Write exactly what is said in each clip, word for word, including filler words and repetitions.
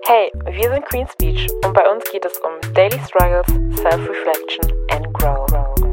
Hey, wir sind Queen Speech und bei uns geht es um Daily Struggles, Self-Reflection and Growth.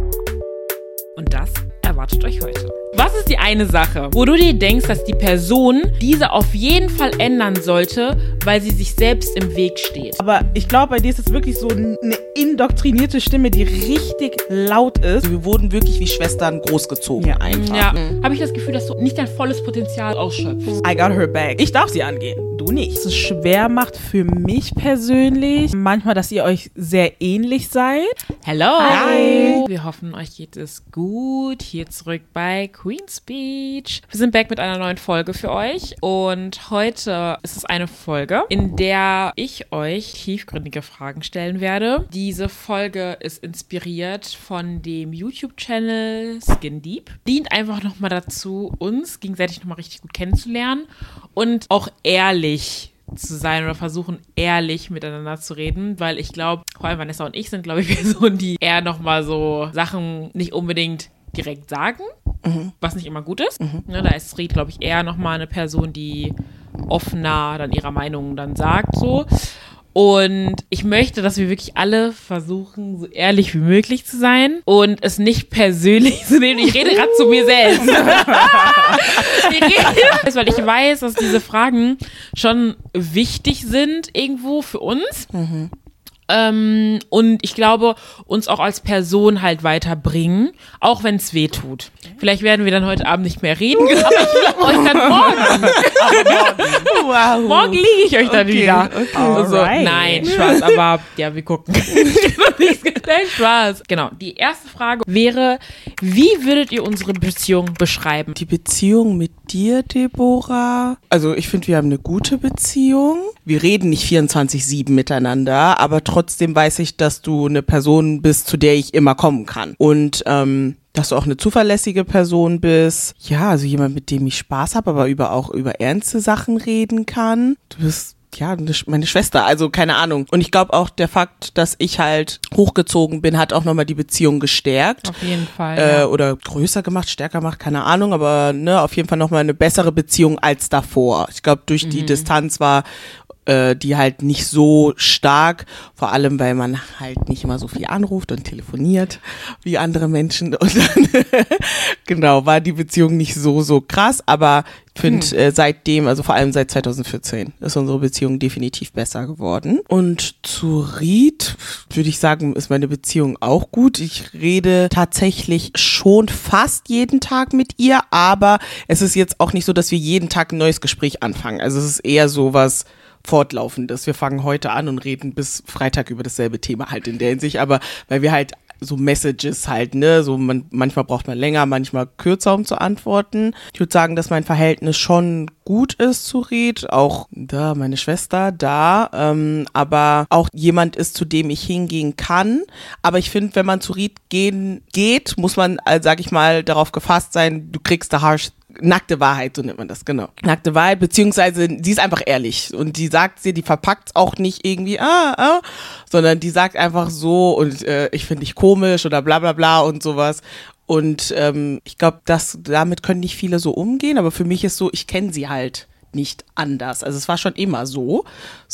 Und das erwartet euch heute. Was ist die eine Sache, wo du dir denkst, dass die Person diese auf jeden Fall ändern sollte, weil sie sich selbst im Weg steht? Aber ich glaube, bei dir ist es wirklich so eine indoktrinierte Stimme, die richtig laut ist. Wir wurden wirklich wie Schwestern großgezogen Ja. einfach. Ja, habe ich das Gefühl, dass du nicht dein volles Potenzial ausschöpfst. I got her back. Ich darf sie angehen, du nicht. Es schwer macht für mich persönlich manchmal, dass ihr euch sehr ähnlich seid. Hello! Hi. Wir hoffen, euch geht es gut. Hier zurück bei Queen Speech. Wir sind back mit einer neuen Folge für euch und heute ist es eine Folge, in der ich euch tiefgründige Fragen stellen werde. Diese Folge ist inspiriert von dem YouTube-Channel Skin Deep. Dient einfach nochmal dazu, uns gegenseitig nochmal richtig gut kennenzulernen und auch ehrlich zu sein oder versuchen, ehrlich miteinander zu reden, weil ich glaube, vor allem Vanessa und ich sind, glaube ich, Personen, die eher nochmal so Sachen nicht unbedingt direkt sagen, mhm. was nicht immer gut ist. Mhm. Ne, da ist Ried, glaube ich, eher nochmal eine Person, die offener dann ihrer Meinung dann sagt, so. Und ich möchte, dass wir wirklich alle versuchen, so ehrlich wie möglich zu sein und es nicht persönlich zu nehmen. Ich rede gerade zu mir selbst. ich rede, weil ich weiß, dass diese Fragen schon wichtig sind irgendwo für uns. Mhm. Ähm, und ich glaube, uns auch als Person halt weiterbringen, auch wenn es weh tut. Vielleicht werden wir dann heute Abend nicht mehr reden, aber ich liebe euch dann morgen. Wow. Morgen liege ich euch dann Okay, wieder. okay. Also, Alright. nein, Spaß, aber ja, wir gucken. Nein, Spaß. Genau, die erste Frage wäre, wie würdet ihr unsere Beziehung beschreiben? Die Beziehung mit dir, Deborah, also ich finde, wir haben eine gute Beziehung. Wir reden nicht vierundzwanzig sieben miteinander, aber trotzdem weiß ich, dass du eine Person bist, zu der ich immer kommen kann. Und ähm, dass du auch eine zuverlässige Person bist. Ja, also jemand, mit dem ich Spaß habe, aber über auch über ernste Sachen reden kann. Du bist ja, meine Schwester, also keine Ahnung. Und ich glaube auch, der Fakt, dass ich halt hochgezogen bin, hat auch nochmal die Beziehung gestärkt. Auf jeden Fall, äh, ja. Oder größer gemacht, stärker gemacht, keine Ahnung, aber ne, auf jeden Fall nochmal eine bessere Beziehung als davor. Ich glaube, durch die Mhm. Distanz war äh, die halt nicht so stark, vor allem, weil man halt nicht immer so viel anruft und telefoniert wie andere Menschen. Und dann, genau, war die Beziehung nicht so, so krass, aber ich finde, hm. äh, seitdem, also vor allem seit zwanzig vierzehn, ist unsere Beziehung definitiv besser geworden. Und zu Ried, würde ich sagen, ist meine Beziehung auch gut. Ich rede tatsächlich schon fast jeden Tag mit ihr, aber es ist jetzt auch nicht so, dass wir jeden Tag ein neues Gespräch anfangen. Also es ist eher so was Fortlaufendes. Wir fangen heute an und reden bis Freitag über dasselbe Thema halt in der Hinsicht, aber weil wir halt so Messages halt, ne, so man, manchmal braucht man länger, manchmal kürzer, um zu antworten. Ich würde sagen, dass mein Verhältnis schon gut ist zu Ried, auch da meine Schwester da, ähm, aber auch jemand ist, zu dem ich hingehen kann. Aber ich finde, wenn man zu Ried gehen geht, muss man, äh, sag ich mal, darauf gefasst sein, du kriegst da harsh nackte Wahrheit, so nennt man das, genau. Nackte Wahrheit, beziehungsweise die ist einfach ehrlich und die sagt dir, die verpackt es auch nicht irgendwie, ah, ah, sondern die sagt einfach so und äh, ich finde dich komisch oder bla bla bla und sowas. Und ähm, ich glaube, dass damit können nicht viele so umgehen, aber für mich ist so, ich kenne sie halt nicht anders. Also es war schon immer so.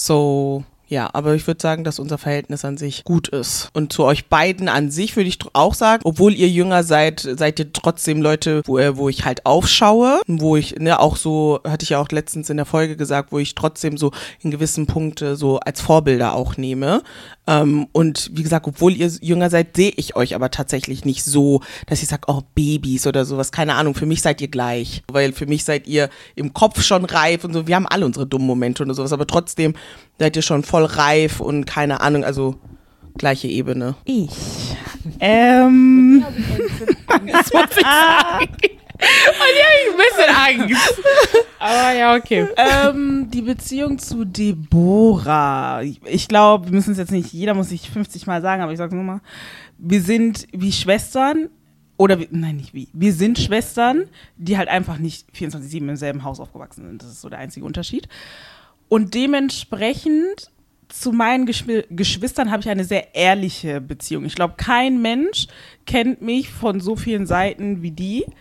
So, ja, aber ich würde sagen, dass unser Verhältnis an sich gut ist. Und zu euch beiden an sich würde ich auch sagen, obwohl ihr jünger seid, seid ihr trotzdem Leute, wo, wo ich halt aufschaue, wo ich, ne, auch so, hatte ich ja auch letztens in der Folge gesagt, wo ich trotzdem so in gewissen Punkten so als Vorbilder auch nehme. Ähm, und wie gesagt, obwohl ihr jünger seid, sehe ich euch aber tatsächlich nicht so, dass ich sage, oh, Babys oder sowas, keine Ahnung, für mich seid ihr gleich. Weil für mich seid ihr im Kopf schon reif und so, wir haben alle unsere dummen Momente und sowas, aber trotzdem seid ihr schon voll reif und keine Ahnung, also gleiche Ebene. Ich. Ähm. Das muss ich sagen. Und ich habe ein bisschen Angst. Aber ja, okay. Ähm, die Beziehung zu Deborah. Ich glaube, wir müssen es jetzt nicht, jeder muss sich fünfzig Mal sagen, aber ich sage es nur mal. Wir sind wie Schwestern, oder, wir, nein, nicht wie. Wir sind Schwestern, die halt einfach nicht vierundzwanzig sieben im selben Haus aufgewachsen sind. Das ist so der einzige Unterschied. Und dementsprechend zu meinen Geschw- Geschwistern habe ich eine sehr ehrliche Beziehung. Ich glaube, kein Mensch kennt mich von so vielen Seiten wie die.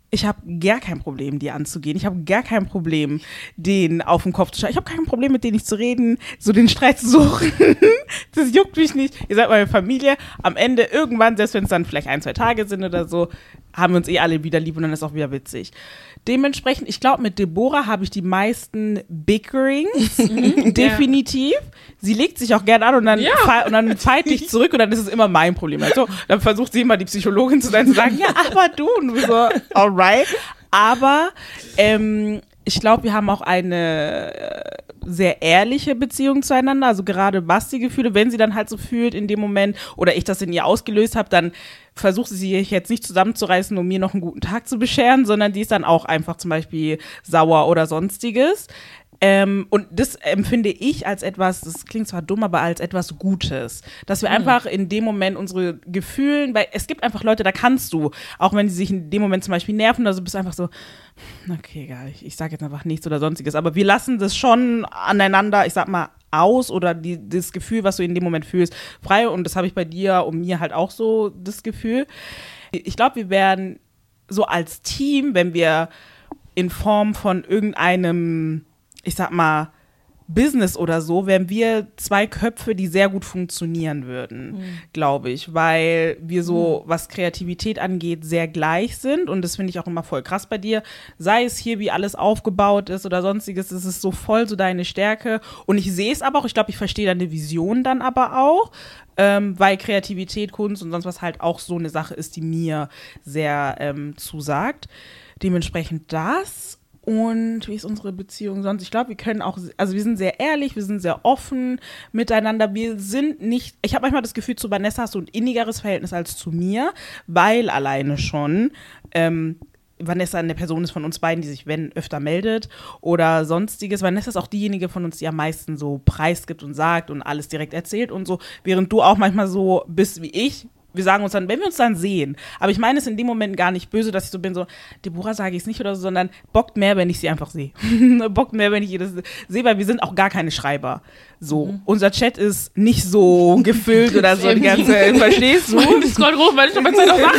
ich habe gar kein Problem, die anzugehen. Ich habe gar kein Problem, den auf den Kopf zu schauen. Ich habe kein Problem, mit denen nicht zu reden, so den Streit zu suchen. Das juckt mich nicht. Ihr seid meine Familie. Am Ende irgendwann, selbst wenn es dann vielleicht ein, zwei Tage sind oder so, haben wir uns eh alle wieder lieb und dann ist auch wieder witzig. Dementsprechend, ich glaube, mit Deborah habe ich die meisten Bickerings. Definitiv. Sie legt sich auch gerne an und dann, Ja. fa- und dann fight ich zurück und dann ist es immer mein Problem. Also, dann versucht sie immer die Psychologin zu sein, zu sagen, ja, aber du. Und du so, alright. Aber ähm, ich glaube, wir haben auch eine äh, sehr ehrliche Beziehung zueinander. Also gerade was die Gefühle, wenn sie dann halt so fühlt in dem Moment oder ich das in ihr ausgelöst habe, dann versucht sie sich jetzt nicht zusammenzureißen, um mir noch einen guten Tag zu bescheren, sondern die ist dann auch einfach zum Beispiel sauer oder sonstiges. Ähm, und das empfinde ich als etwas, das klingt zwar dumm, aber als etwas Gutes. Dass wir mhm. einfach in dem Moment unsere Gefühlen, weil es gibt einfach Leute, da kannst du, auch wenn die sich in dem Moment zum Beispiel nerven, also bist du einfach so, okay, egal, ich, ich sage jetzt einfach nichts oder sonstiges, aber wir lassen das schon aneinander, ich sag mal, aus oder die, das Gefühl, was du in dem Moment fühlst, frei und das habe ich bei dir und mir halt auch so, das Gefühl. Ich glaube, wir werden so als Team, wenn wir in Form von irgendeinem ich sag mal, Business oder so, wären wir zwei Köpfe, die sehr gut funktionieren würden, mhm. glaube ich, weil wir so, was Kreativität angeht, sehr gleich sind und das finde ich auch immer voll krass bei dir, sei es hier, wie alles aufgebaut ist oder sonstiges, es ist so voll so deine Stärke und ich sehe es aber auch, ich glaube, ich verstehe deine Vision dann aber auch, ähm, weil Kreativität, Kunst und sonst was halt auch so eine Sache ist, die mir sehr ähm, zusagt. Dementsprechend das. Und wie ist unsere Beziehung sonst? Ich glaube, wir können auch, also wir sind sehr ehrlich, wir sind sehr offen miteinander. Wir sind nicht, ich habe manchmal das Gefühl, zu Vanessa hast du ein innigeres Verhältnis als zu mir, weil alleine schon ähm, Vanessa eine Person ist von uns beiden, die sich, wenn, öfter meldet oder sonstiges. Vanessa ist auch diejenige von uns, die am meisten so preisgibt und sagt und alles direkt erzählt und so, während du auch manchmal so bist wie ich. Wir sagen uns dann, wenn wir uns dann sehen, aber ich meine es in dem Moment gar nicht böse, dass ich so bin, so, Deborah sage ich es nicht oder so, sondern bockt mehr, wenn ich sie einfach sehe. Bockt mehr, wenn ich jedes sehe, weil wir sind auch gar keine Schreiber. So, mhm. Unser Chat ist nicht so gefüllt oder so die ganze, verstehst du? Ich scroll hoch, weil ich schon bei Zeit auf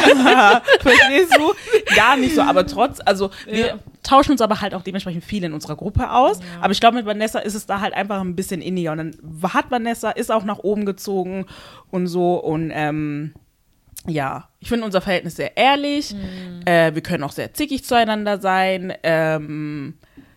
Ja, verstehst du? Gar nicht so, aber trotz, also wir ja. tauschen uns aber halt auch dementsprechend viel in unserer Gruppe aus, ja. aber ich glaube, mit Vanessa ist es da halt einfach ein bisschen inniger und dann hat Vanessa, ist auch nach oben gezogen und so und ähm, ja, ich finde unser Verhältnis sehr ehrlich, mhm. äh, wir können auch sehr zickig zueinander sein, ähm,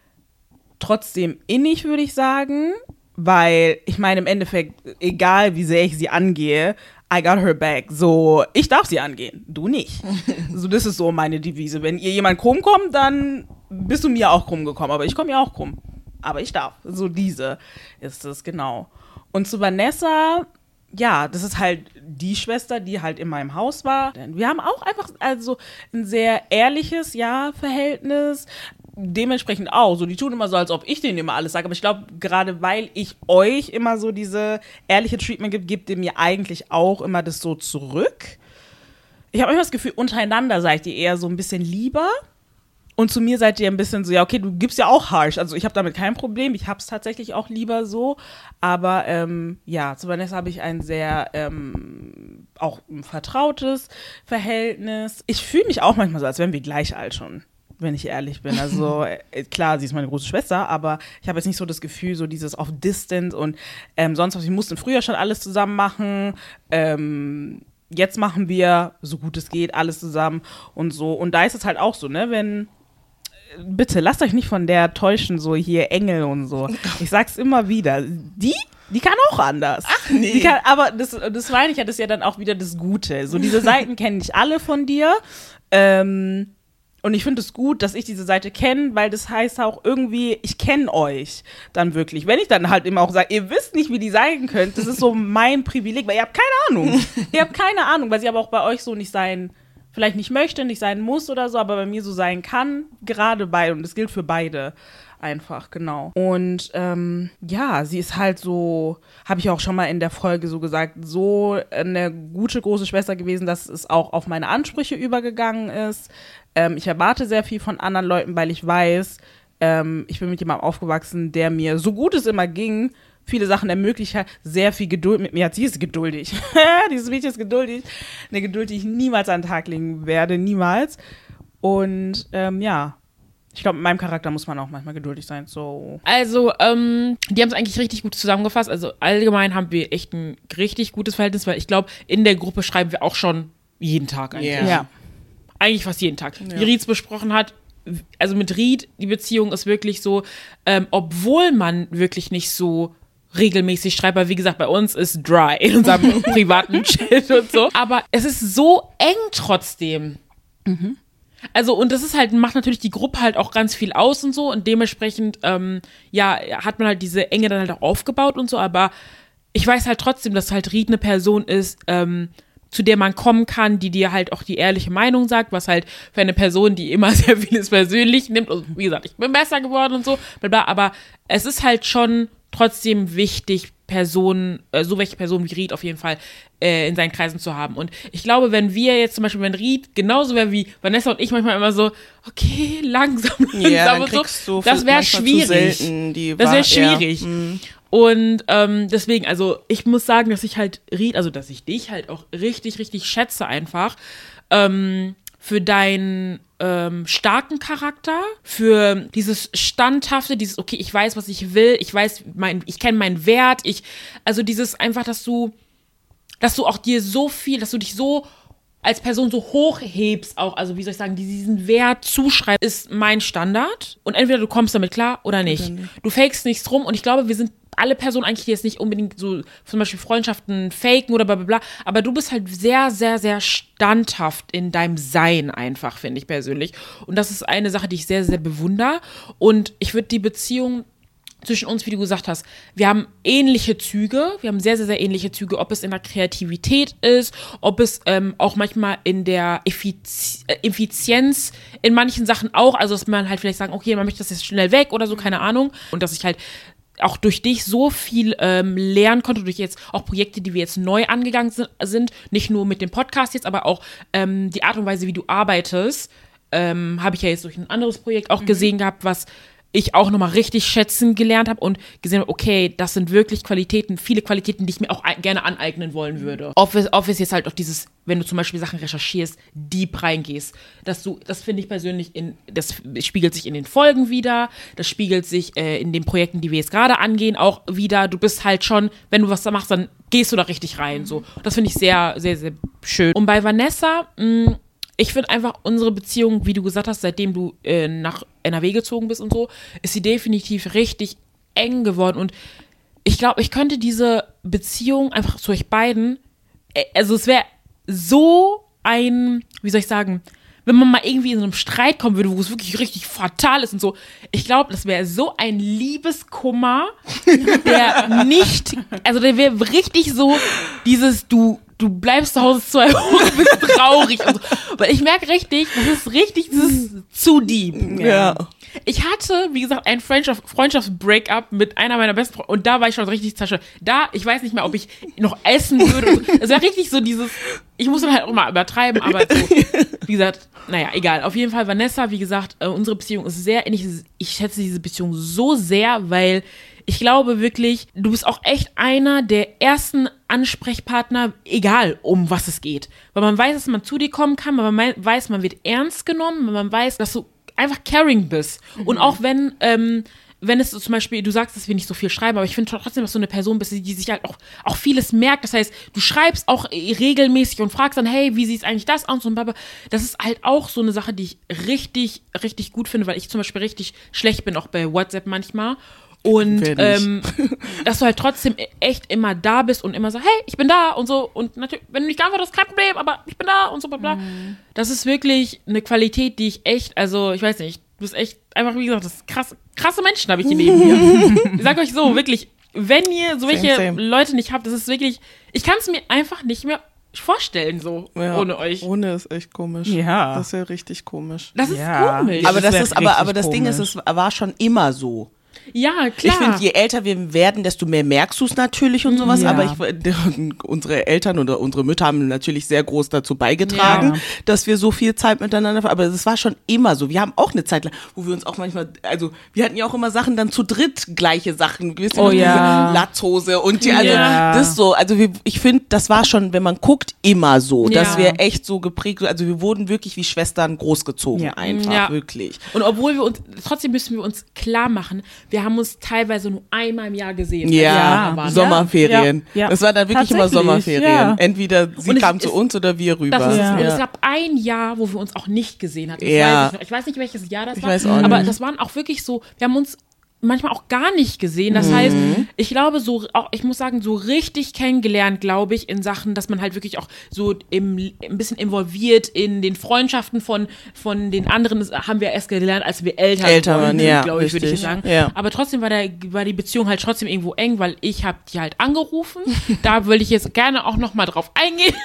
trotzdem innig, würde ich sagen, weil ich meine im Endeffekt, egal wie sehr ich sie angehe, I got her back. So, ich darf sie angehen, du nicht. So, das ist so meine Devise. Wenn ihr jemand krumm kommt, dann bist du mir auch krumm gekommen, aber ich komme ja auch krumm. Aber ich darf. So diese ist es, genau. Und zu Vanessa, ja, das ist halt die Schwester, die halt in meinem Haus war. Wir haben auch einfach also ein sehr ehrliches, ja, Verhältnis. Dementsprechend auch. So, die tun immer so, als ob ich denen immer alles sage. Aber ich glaube, gerade weil ich euch immer so diese ehrliche Treatment gibt, gibt ihr mir eigentlich auch immer das so zurück. Ich habe immer das Gefühl, untereinander seid ihr eher so ein bisschen lieber. Und zu mir seid ihr ein bisschen so, ja, okay, du gibst ja auch harsh. Also ich habe damit kein Problem. Ich habe es tatsächlich auch lieber so. Aber ähm, ja, zu Vanessa habe ich ein sehr ähm, auch ein vertrautes Verhältnis. Ich fühle mich auch manchmal so, als wären wir gleich alt schon. Wenn ich ehrlich bin. Also äh, klar, sie ist meine große Schwester, aber ich habe jetzt nicht so das Gefühl, so dieses auf Distance und ähm, sonst was. Wir mussten früher schon alles zusammen machen. Ähm, jetzt machen wir, so gut es geht, alles zusammen und so. Und da ist es halt auch so, ne, wenn bitte, lasst euch nicht von der täuschen, so hier Engel und so. Ich sag's immer wieder. Die, die kann auch anders. Ach nee. Die kann, aber das, das meine ich ja, das ist ja dann auch wieder das Gute. So diese Seiten kenne ich alle von dir. Ähm, Und ich finde es gut, dass ich diese Seite kenne, weil das heißt auch irgendwie, ich kenne euch dann wirklich. Wenn ich dann halt immer auch sage, ihr wisst nicht, wie die sein könnt, das ist so mein Privileg, weil ihr habt keine Ahnung. Ihr habt keine Ahnung, weil sie aber auch bei euch so nicht sein, vielleicht nicht möchte, nicht sein muss oder so, aber bei mir so sein kann, gerade bei, und das gilt für beide einfach, genau. Und ähm, ja, sie ist halt so, habe ich auch schon mal in der Folge so gesagt, so eine gute große Schwester gewesen, dass es auch auf meine Ansprüche übergegangen ist. Ähm, ich erwarte sehr viel von anderen Leuten, weil ich weiß, ähm, ich bin mit jemandem aufgewachsen, der mir, so gut es immer ging, viele Sachen ermöglicht hat, sehr viel Geduld mit mir hat. Sie ist geduldig. Dieses Mädchen ist geduldig. Eine Geduld, die ich niemals an den Tag legen werde, niemals. Und ähm, ja, ich glaube, mit meinem Charakter muss man auch manchmal geduldig sein. So. Also, ähm, die haben es eigentlich richtig gut zusammengefasst. Also allgemein haben wir echt ein richtig gutes Verhältnis, weil ich glaube, in der Gruppe schreiben wir auch schon jeden Tag eigentlich. Yeah. Ja. Eigentlich fast jeden Tag. Ja. Wie Rietz besprochen hat, also mit Ried, die Beziehung ist wirklich so, ähm, obwohl man wirklich nicht so regelmäßig schreibt, weil wie gesagt, bei uns ist dry in unserem privaten Chat und so. Aber es ist so eng trotzdem. Mhm. Also, und das ist halt, macht natürlich die Gruppe halt auch ganz viel aus und so und dementsprechend, ähm, ja, hat man halt diese Enge dann halt auch aufgebaut und so, aber ich weiß halt trotzdem, dass halt Ried eine Person ist, ähm, zu der man kommen kann, die dir halt auch die ehrliche Meinung sagt, was halt für eine Person, die immer sehr vieles persönlich nimmt und wie gesagt, ich bin besser geworden und so, bla bla, aber es ist halt schon trotzdem wichtig, Personen, äh, so welche Personen wie Ried auf jeden Fall äh, in seinen Kreisen zu haben. Und ich glaube, wenn wir jetzt zum Beispiel, wenn Ried genauso wäre wie Vanessa und ich manchmal immer so, okay, langsam, langsam Ja, dann und so, kriegst du das wäre manchmal zu schwierig. selten die Das wäre Wahr- schwierig. Ja. Mhm. Und ähm, deswegen, also ich muss sagen, dass ich halt Ried, also dass ich dich halt auch richtig, richtig schätze einfach, ähm, für deinen ähm, starken Charakter, für dieses Standhafte, dieses, okay, ich weiß, was ich will, ich weiß, mein, ich kenne meinen Wert, ich, also dieses einfach, dass du, dass du auch dir so viel, dass du dich so als Person so hochhebst auch, also wie soll ich sagen, diesen Wert zuschreibst, ist mein Standard. Und entweder du kommst damit klar oder nicht. Du fakest nichts rum und ich glaube, wir sind alle Personen eigentlich, die jetzt nicht unbedingt so zum Beispiel Freundschaften faken oder bla bla bla, aber du bist halt sehr, sehr, sehr standhaft in deinem Sein einfach, finde ich persönlich. Und das ist eine Sache, die ich sehr, sehr bewundere. Und ich würde die Beziehung zwischen uns, wie du gesagt hast, wir haben ähnliche Züge, wir haben sehr, sehr, sehr ähnliche Züge, ob es in der Kreativität ist, ob es ähm, auch manchmal in der Effiz- äh, Effizienz in manchen Sachen auch, also dass man halt vielleicht sagen, okay, man möchte das jetzt schnell weg oder so, keine Ahnung. Und dass ich halt auch durch dich so viel ähm, lernen konnte, durch jetzt auch Projekte, die wir jetzt neu angegangen sind, sind nicht nur mit dem Podcast jetzt, aber auch ähm, die Art und Weise, wie du arbeitest, ähm, habe ich ja jetzt durch ein anderes Projekt auch mhm. gesehen gehabt, was ich auch nochmal richtig schätzen gelernt habe und gesehen habe, okay, das sind wirklich Qualitäten, viele Qualitäten, die ich mir auch ein, gerne aneignen wollen würde. Ob es, ob es jetzt halt auf dieses, wenn du zum Beispiel Sachen recherchierst, deep reingehst, dass du, das finde ich persönlich, in, das spiegelt sich in den Folgen wieder, das spiegelt sich äh, in den Projekten, die wir jetzt gerade angehen, auch wieder. Du bist halt schon, wenn du was da machst, dann gehst du da richtig rein. So. Das finde ich sehr, sehr, sehr schön. Und bei Vanessa, mh, ich finde einfach unsere Beziehung, wie du gesagt hast, seitdem du äh, nach N R W gezogen bist und so, ist sie definitiv richtig eng geworden. Und ich glaube, ich könnte diese Beziehung einfach zu euch beiden, äh, also es wäre so ein, wie soll ich sagen, wenn man mal irgendwie in so einem Streit kommen würde, wo es wirklich richtig fatal ist und so, ich glaube, das wäre so ein Liebeskummer, der nicht, also der wäre richtig so dieses, du du bleibst zu Hause zwei Wochen, bist traurig und so. Weil ich merke richtig, das ist richtig, das ist zu deep. Ja. Ich hatte, wie gesagt, ein Freundschaft, Freundschafts-Breakup mit einer meiner besten Freunde und da war ich schon richtig zerstört. Da, ich weiß nicht mehr, ob ich noch essen würde. Es war richtig so dieses, ich muss dann halt auch mal übertreiben, aber so, wie gesagt, naja, egal. Auf jeden Fall, Vanessa, wie gesagt, äh, unsere Beziehung ist sehr ähnlich. Ich schätze diese Beziehung so sehr, weil ich glaube wirklich, du bist auch echt einer der ersten Ansprechpartner, egal um was es geht. Weil man weiß, dass man zu dir kommen kann, weil man weiß, man wird ernst genommen, weil man weiß, dass du einfach caring bist. Mhm. Und auch wenn, ähm, wenn es so zum Beispiel, du sagst, dass wir nicht so viel schreiben, aber ich finde trotzdem, dass du eine Person bist, die sich halt auch, auch vieles merkt. Das heißt, du schreibst auch regelmäßig und fragst dann, hey, wie sieht eigentlich das aus? Und bla. Das ist halt auch so eine Sache, die ich richtig, richtig gut finde, weil ich zum Beispiel richtig schlecht bin, auch bei WhatsApp manchmal. Und ähm, dass du halt trotzdem echt immer da bist und immer so, hey, ich bin da und so. Und natürlich, wenn du nicht geantwortet hast, kein Problem, aber ich bin da und so, bla bla. Mhm. Das ist wirklich eine Qualität, die ich echt, also ich weiß nicht, du bist echt einfach, wie gesagt, das ist krass, krasse Menschen habe ich hier neben mir. Ich sag euch so, wirklich, wenn ihr solche same, same. Leute nicht habt, das ist wirklich, ich kann es mir einfach nicht mehr vorstellen, so, ja, ohne euch. Ohne ist echt komisch. Ja. Das ist ja richtig komisch. Das ist ja. komisch. Aber das, das ist, aber, aber das komisch. Ding ist, es war schon immer so. Ja, klar. Ich finde, je älter wir werden, desto mehr merkst du es natürlich und sowas. Ja. Aber ich, unsere Eltern oder unsere Mütter haben natürlich sehr groß dazu beigetragen, Ja. dass wir so viel Zeit miteinander, aber es war schon immer so. Wir haben auch eine Zeit lang, wo wir uns auch manchmal, also wir hatten ja auch immer Sachen dann zu dritt, gleiche Sachen. Wisst ihr Oh noch, ja. diese Latzhose und die, also Ja. das so. Also wir, ich finde, das war schon, wenn man guckt, immer so, Ja. dass wir echt so geprägt, also wir wurden wirklich wie Schwestern großgezogen, Ja. einfach, Ja. wirklich. Und obwohl wir uns, trotzdem müssen wir uns klar machen, wir haben uns teilweise nur einmal im Jahr gesehen. als wir Ja, Kinder waren. Sommerferien. Ja, ja. Das war dann wirklich immer Tatsächlich, Sommerferien. ja. Entweder sie Und es kam ist- zu uns oder wir rüber. Das ist Ja. es. Und Ja. es gab ein Jahr, wo wir uns auch nicht gesehen hatten. Das Ja. weiß ich, noch. Ich weiß nicht, welches Jahr das Ich war. weiß auch aber nicht. das waren auch wirklich so, wir haben uns manchmal auch gar nicht gesehen. Mhm. Das heißt, ich glaube, so, auch, ich muss sagen, so richtig kennengelernt, glaube ich, in Sachen, dass man halt wirklich auch so im, ein bisschen involviert in den Freundschaften von, von den anderen, das haben wir erst gelernt, als wir älter, Älter waren, ja, glaube ich, würde ich richtig. sagen. Ja. Aber trotzdem war, der, war die Beziehung halt trotzdem irgendwo eng, weil ich habe die halt angerufen. Da würde ich jetzt gerne auch noch mal drauf eingehen,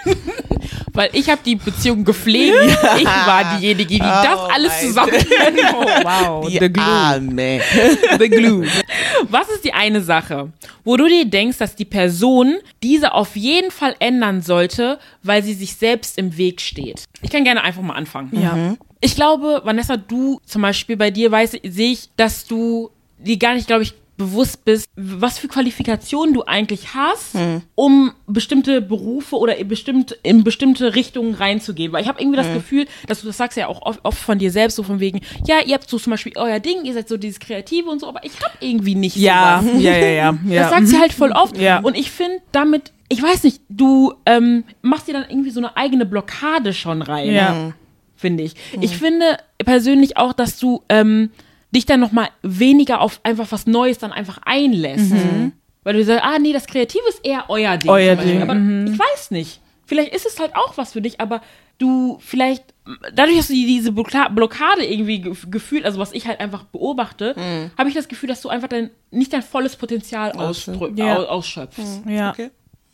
weil ich habe die Beziehung gepflegt. Ich war diejenige, die das Oh alles mein zusammen. Oh, wow. Die The glue. Arme. The glue. Was ist die eine Sache, wo du dir denkst, dass die Person diese auf jeden Fall ändern sollte, weil sie sich selbst im Weg steht? Ich kann gerne einfach mal anfangen. Ja. Ich glaube, Vanessa, du zum Beispiel, bei dir weiß, sehe ich, dass du dir gar nicht, glaube ich, bewusst bist, was für Qualifikationen du eigentlich hast, um bestimmte Berufe oder in, bestimmt, in bestimmte Richtungen reinzugehen. Weil ich habe irgendwie das Gefühl, dass du, das sagst ja auch oft, oft von dir selbst, so von wegen, ja, ihr habt so zum Beispiel euer Ding, ihr seid so dieses Kreative und so, aber ich habe irgendwie nicht Ja, sowas. ja, ja, ja. ja. Das sagt sie halt voll oft. Ja. Und ich finde damit, ich weiß nicht, du ähm, machst dir dann irgendwie so eine eigene Blockade schon rein, Ja. finde ich. Ich finde persönlich auch, dass du ähm, dich dann nochmal weniger auf einfach was Neues dann einfach einlässt. Weil du sagst, ah nee, das Kreative ist eher euer Ding. Euer zum Beispiel. Ding, Aber ich weiß nicht. Vielleicht ist es halt auch was für dich, aber du vielleicht, dadurch hast du die, diese Blocka- Blockade irgendwie ge- gefühlt, also was ich halt einfach beobachte, habe ich das Gefühl, dass du einfach dein, nicht dein volles Potenzial ausströ- Ja. au- ausschöpfst. Ja. Okay.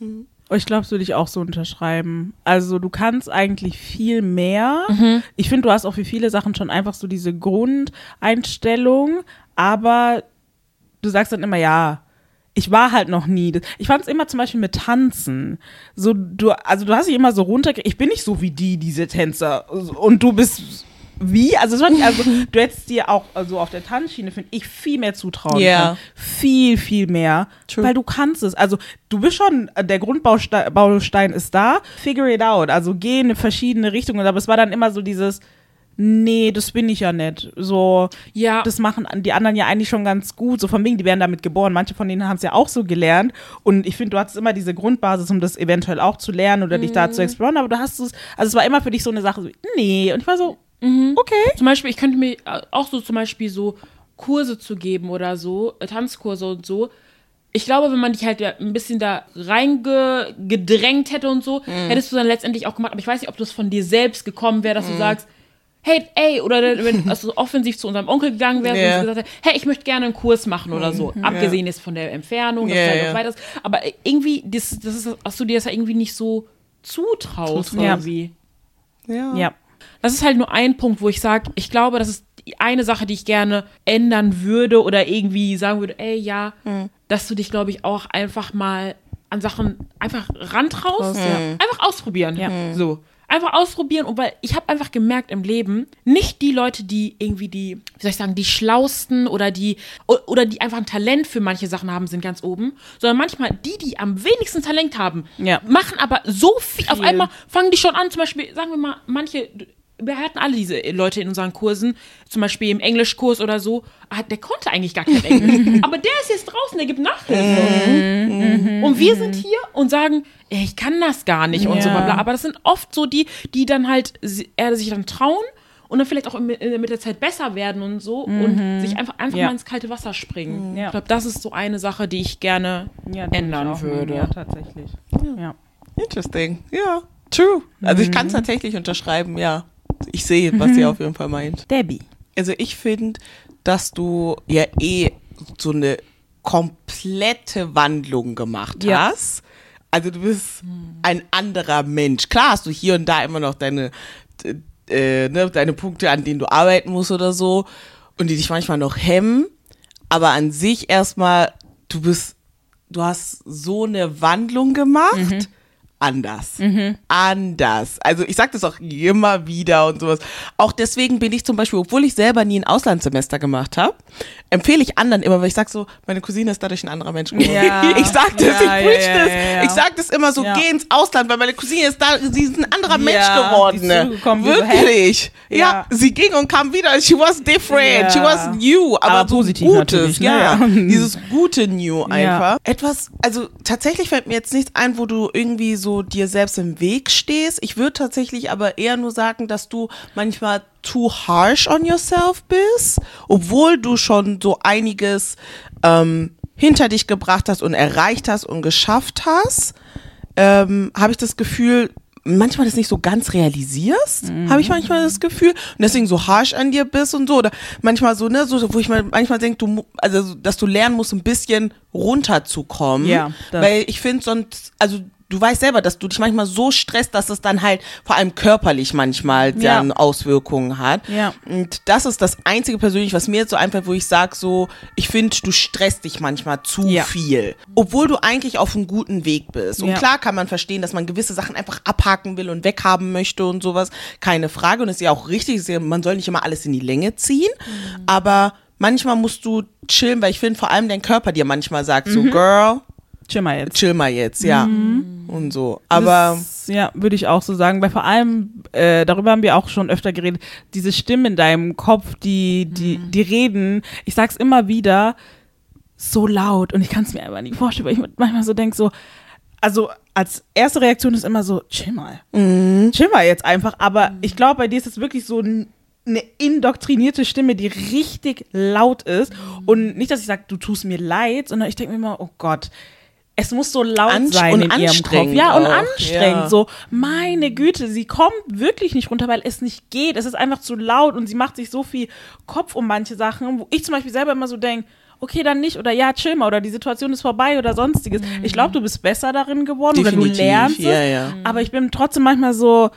Ich glaube, das würde ich auch so unterschreiben. Also du kannst eigentlich viel mehr. Ich finde, du hast auch für viele Sachen schon einfach so diese Grundeinstellung, aber du sagst dann immer, ja, ich war halt noch nie. Ich fand es immer zum Beispiel mit Tanzen. So, du, also du hast dich immer so runter, ich bin nicht so wie die, diese Tänzer. Und du bist wie? Also, das fand ich, also du hättest dir auch also auf der Tanzschiene, finde ich, viel mehr zutrauen Ja. können. Viel, viel mehr. True. Weil du kannst es. Also du bist schon, der Grundbaustein Baustein ist da, figure it out. Also geh in verschiedene Richtungen. Aber es war dann immer so dieses, nee, das bin ich ja nicht. So, Ja. das machen die anderen ja eigentlich schon ganz gut. So von wegen, die werden damit geboren. Manche von denen haben es ja auch so gelernt. Und ich finde, du hattest immer diese Grundbasis, um das eventuell auch zu lernen oder dich da zu exploren. Aber du hast es, also es war immer für dich so eine Sache, so, nee. Und ich war so, okay. Zum Beispiel, ich könnte mir äh, auch so zum Beispiel so Kurse zu geben oder so, äh, Tanzkurse und so. Ich glaube, wenn man dich halt ja ein bisschen da reingedrängt hätte und so, hättest du dann letztendlich auch gemacht. Aber ich weiß nicht, ob das von dir selbst gekommen wäre, dass du sagst, hey, ey, oder wenn also offensiv zu unserem Onkel gegangen wärst Ja. und gesagt hättest, hey, ich möchte gerne einen Kurs machen oder so. Abgesehen jetzt von der Entfernung, dass Ja, es halt ja. noch weiter ist. Aber irgendwie, das, das ist, dass du dir das ja irgendwie nicht so zutraust Ja. irgendwie. Ja. Ja. Das ist halt nur ein Punkt, wo ich sage, ich glaube, das ist die eine Sache, die ich gerne ändern würde oder irgendwie sagen würde, ey, ja, dass du dich, glaube ich, auch einfach mal an Sachen einfach rantraust. Traust, ja. Einfach ausprobieren. Ja. So. Einfach ausprobieren. Und weil ich habe einfach gemerkt im Leben, nicht die Leute, die irgendwie die, wie soll ich sagen, die schlausten oder die, oder die einfach ein Talent für manche Sachen haben, sind ganz oben, sondern manchmal die, die am wenigsten Talent haben, Ja. machen aber so viel. Auf Viel. einmal fangen die schon an, zum Beispiel, sagen wir mal, manche, wir hatten alle diese Leute in unseren Kursen, zum Beispiel im Englischkurs oder so, ah, der konnte eigentlich gar kein Englisch. Aber der ist jetzt draußen, der gibt Nachhilfe. Und wir sind hier und sagen, ey, ich kann das gar nicht und so Ja. bla bla. Aber das sind oft so die, die dann halt si- äh, sich dann trauen und dann vielleicht auch im- in- mit der Zeit besser werden und so und sich einfach, einfach Ja. mal ins kalte Wasser springen. Ja. Ich glaube, das ist so eine Sache, die ich gerne Ja, denke ändern ich auch. würde. Ja, tatsächlich. Ja. Interesting. Ja. True. Also ich kann es tatsächlich unterschreiben, ja. Ich sehe, was ihr auf jeden Fall meint. Debbie. Also ich finde, dass du ja eh so eine komplette Wandlung gemacht Ja. hast. Also du bist ein anderer Mensch. Klar hast du hier und da immer noch deine, äh, ne, deine Punkte, an denen du arbeiten musst oder so und die dich manchmal noch hemmen. aber an sich erstmal, du bist, du hast so eine Wandlung gemacht. Mhm. Anders. Mhm. Anders. Also ich sage das auch immer wieder und sowas. Auch deswegen bin ich zum Beispiel, obwohl ich selber nie ein Auslandssemester gemacht habe, empfehle ich anderen immer, weil ich sage so, meine Cousine ist dadurch ein anderer Mensch geworden. Ja. Ich sage das, ja, ich preach ja, das. Ja, ja, ja. Ich sage das immer so, ja. Geh ins Ausland, weil meine Cousine ist da, sie ist ein anderer Mensch ja, geworden. Wirklich. So, ja. ja, sie ging und kam wieder. She was different. Ja. She was new. Aber, aber so positiv Gutes. Ne? Ja. ja. Dieses gute New einfach. Ja. Etwas, also tatsächlich fällt mir jetzt nichts ein, wo du irgendwie so dir selbst im Weg stehst. Ich würde tatsächlich aber eher nur sagen, dass du manchmal too harsh on yourself bist, obwohl du schon so einiges ähm, hinter dich gebracht hast und erreicht hast und geschafft hast, ähm, habe ich das Gefühl, manchmal das nicht so ganz realisierst, mhm. habe ich manchmal das Gefühl, und deswegen so harsh an dir bist und so, oder manchmal so, ne, so, wo ich mal manchmal denke, du, also, dass du lernen musst, ein bisschen runterzukommen, ja, weil ich finde sonst, also du weißt selber, dass du dich manchmal so stresst, dass es dann halt vor allem körperlich manchmal dann ja. Auswirkungen hat. Ja. Und das ist das Einzige persönlich, was mir jetzt so einfällt, wo ich sage so, ich finde, du stresst dich manchmal zu ja. viel. Obwohl du eigentlich auf einem guten Weg bist. Und ja. klar kann man verstehen, dass man gewisse Sachen einfach abhaken will und weghaben möchte und sowas. Keine Frage. Und das ist ja auch richtig. Ist ja, man soll nicht immer alles in die Länge ziehen. Mhm. Aber manchmal musst du chillen, weil ich finde, vor allem dein Körper dir manchmal sagt so, mhm. Girl, chill mal jetzt. Chill mal jetzt, ja. Mhm. Und so. Aber. Das, ja, würde ich auch so sagen, weil vor allem, äh, darüber haben wir auch schon öfter geredet, diese Stimmen in deinem Kopf, die, die, mhm. die reden, ich sag's immer wieder, so laut und ich kann es mir einfach nicht vorstellen, weil ich manchmal so denke, so, also als erste Reaktion ist immer so, chill mal. Mhm. Chill mal jetzt einfach, aber mhm. ich glaube, bei dir ist es wirklich so ein eine indoktrinierte Stimme, die richtig laut ist. Und nicht, dass ich sage, du tust mir leid, sondern ich denke mir immer, oh Gott, es muss so laut Anst- sein und in ihrem Kopf. Ja, und auch. anstrengend. Ja. So, meine Güte, sie kommt wirklich nicht runter, weil es nicht geht. Es ist einfach zu laut und sie macht sich so viel Kopf um manche Sachen, wo ich zum Beispiel selber immer so denke, okay, dann nicht oder ja, chill mal oder die Situation ist vorbei oder sonstiges. Mhm. Ich glaube, du bist besser darin geworden Definitiv. oder du lernst ja, es. Ja. Aber ich bin trotzdem manchmal so,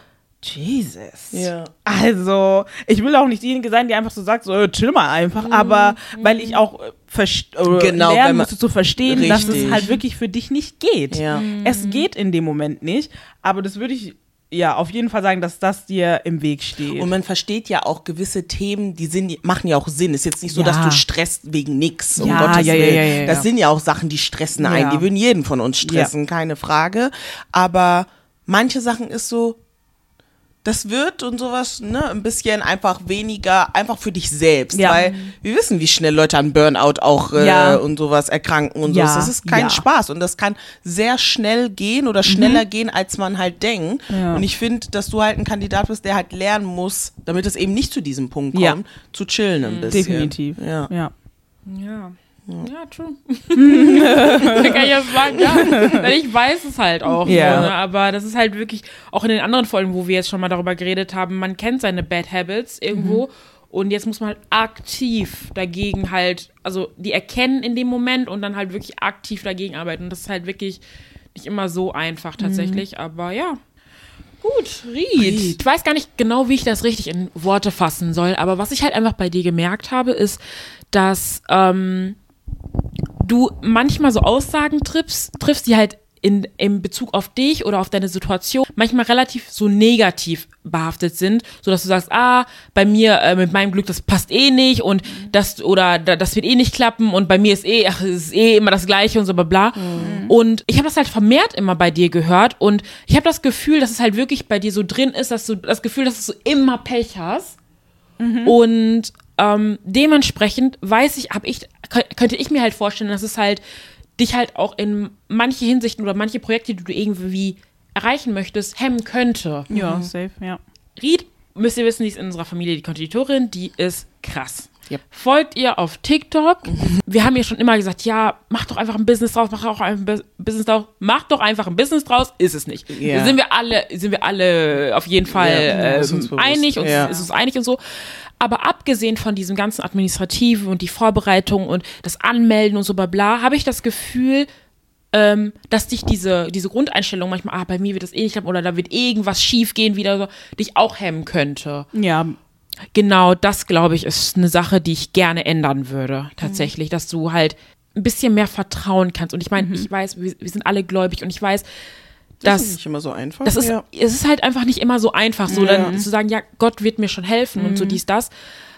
Jesus. Ja. Also, ich will auch nicht diejenige sein, die einfach so sagt, so chill mal einfach, mhm. aber weil ich auch verst- genau, lernen musste zu verstehen, richtig. dass es halt wirklich für dich nicht geht. Ja. Mhm. Es geht in dem Moment nicht, aber das würde ich ja auf jeden Fall sagen, dass das dir im Weg steht. Und man versteht ja auch gewisse Themen, die sind, die machen ja auch Sinn. Ist jetzt nicht so, ja. dass du stresst wegen nix, um ja, Gottes ja, Willen. Ja, ja, ja, das ja. sind ja auch Sachen, die stressen ja. einen. Die würden jeden von uns stressen, ja. keine Frage. Aber manche Sachen ist so, das wird und sowas, ne, ein bisschen einfach weniger, einfach für dich selbst, ja. weil wir wissen, wie schnell Leute an Burnout auch äh, ja. und sowas erkranken und ja. so. Das ist kein ja. Spaß und das kann sehr schnell gehen oder schneller mhm. gehen, als man halt denkt. Ja. Und ich finde, dass du halt ein Kandidat bist, der halt lernen muss, damit es eben nicht zu diesem Punkt kommt, ja. zu chillen ein bisschen. Definitiv. Ja. Ja. Ja. Ja, true. Da kann ich ja sagen, ja. Weil ich weiß es halt auch. Yeah. So, ne? Aber das ist halt wirklich, auch in den anderen Folgen, wo wir jetzt schon mal darüber geredet haben, man kennt seine Bad Habits irgendwo mhm. und jetzt muss man halt aktiv dagegen halt, also die erkennen in dem Moment und dann halt wirklich aktiv dagegen arbeiten. Und das ist halt wirklich nicht immer so einfach tatsächlich, mhm. aber ja. Gut, Ried. Ich weiß gar nicht genau, wie ich das richtig in Worte fassen soll, aber was ich halt einfach bei dir gemerkt habe, ist, dass ähm, du manchmal so Aussagen triffst, triffst, die halt in, in Bezug auf dich oder auf deine Situation manchmal relativ so negativ behaftet sind, sodass du sagst, ah, bei mir äh, mit meinem Glück, das passt eh nicht und das oder da, das wird eh nicht klappen und bei mir ist eh, ach, es ist eh immer das Gleiche und so bla bla. Mhm. Und ich habe das halt vermehrt immer bei dir gehört und ich habe das Gefühl, dass es halt wirklich bei dir so drin ist, dass du das Gefühl, dass du immer Pech hast mhm. und ähm, dementsprechend weiß ich, hab ich, könnte ich mir halt vorstellen, dass es halt dich halt auch in manche Hinsichten oder manche Projekte, die du irgendwie erreichen möchtest, hemmen könnte. Ja, mhm. safe, ja. Ried, müsst ihr wissen, die ist in unserer Familie die Konditorin, die ist krass. Yep. Folgt ihr auf TikTok? Mhm. Wir haben ja schon immer gesagt, ja, mach doch einfach ein Business draus, mach auch ein Business draus, mach doch einfach ein Business draus, ist es nicht. Yeah. Sind wir alle, sind wir alle auf jeden Fall yeah, ähm, einig und yeah. ist uns einig und so. Aber abgesehen von diesem ganzen Administrativen und die Vorbereitung und das Anmelden und so bla bla, habe ich das Gefühl, ähm, dass dich diese, diese Grundeinstellung manchmal, ah, bei mir wird das eh nicht klappen oder da wird irgendwas schief gehen wieder so, dich auch hemmen könnte. Ja. Genau, das, glaube ich, ist eine Sache, die ich gerne ändern würde, tatsächlich, mhm. dass du halt ein bisschen mehr vertrauen kannst. Und ich meine, mhm. ich weiß, wir, wir sind alle gläubig und ich weiß, das dass, ist nicht immer so einfach. Das ist, ja. Es ist halt einfach nicht immer so einfach, so ja. dann zu sagen, ja, Gott wird mir schon helfen mhm. und so dies, das.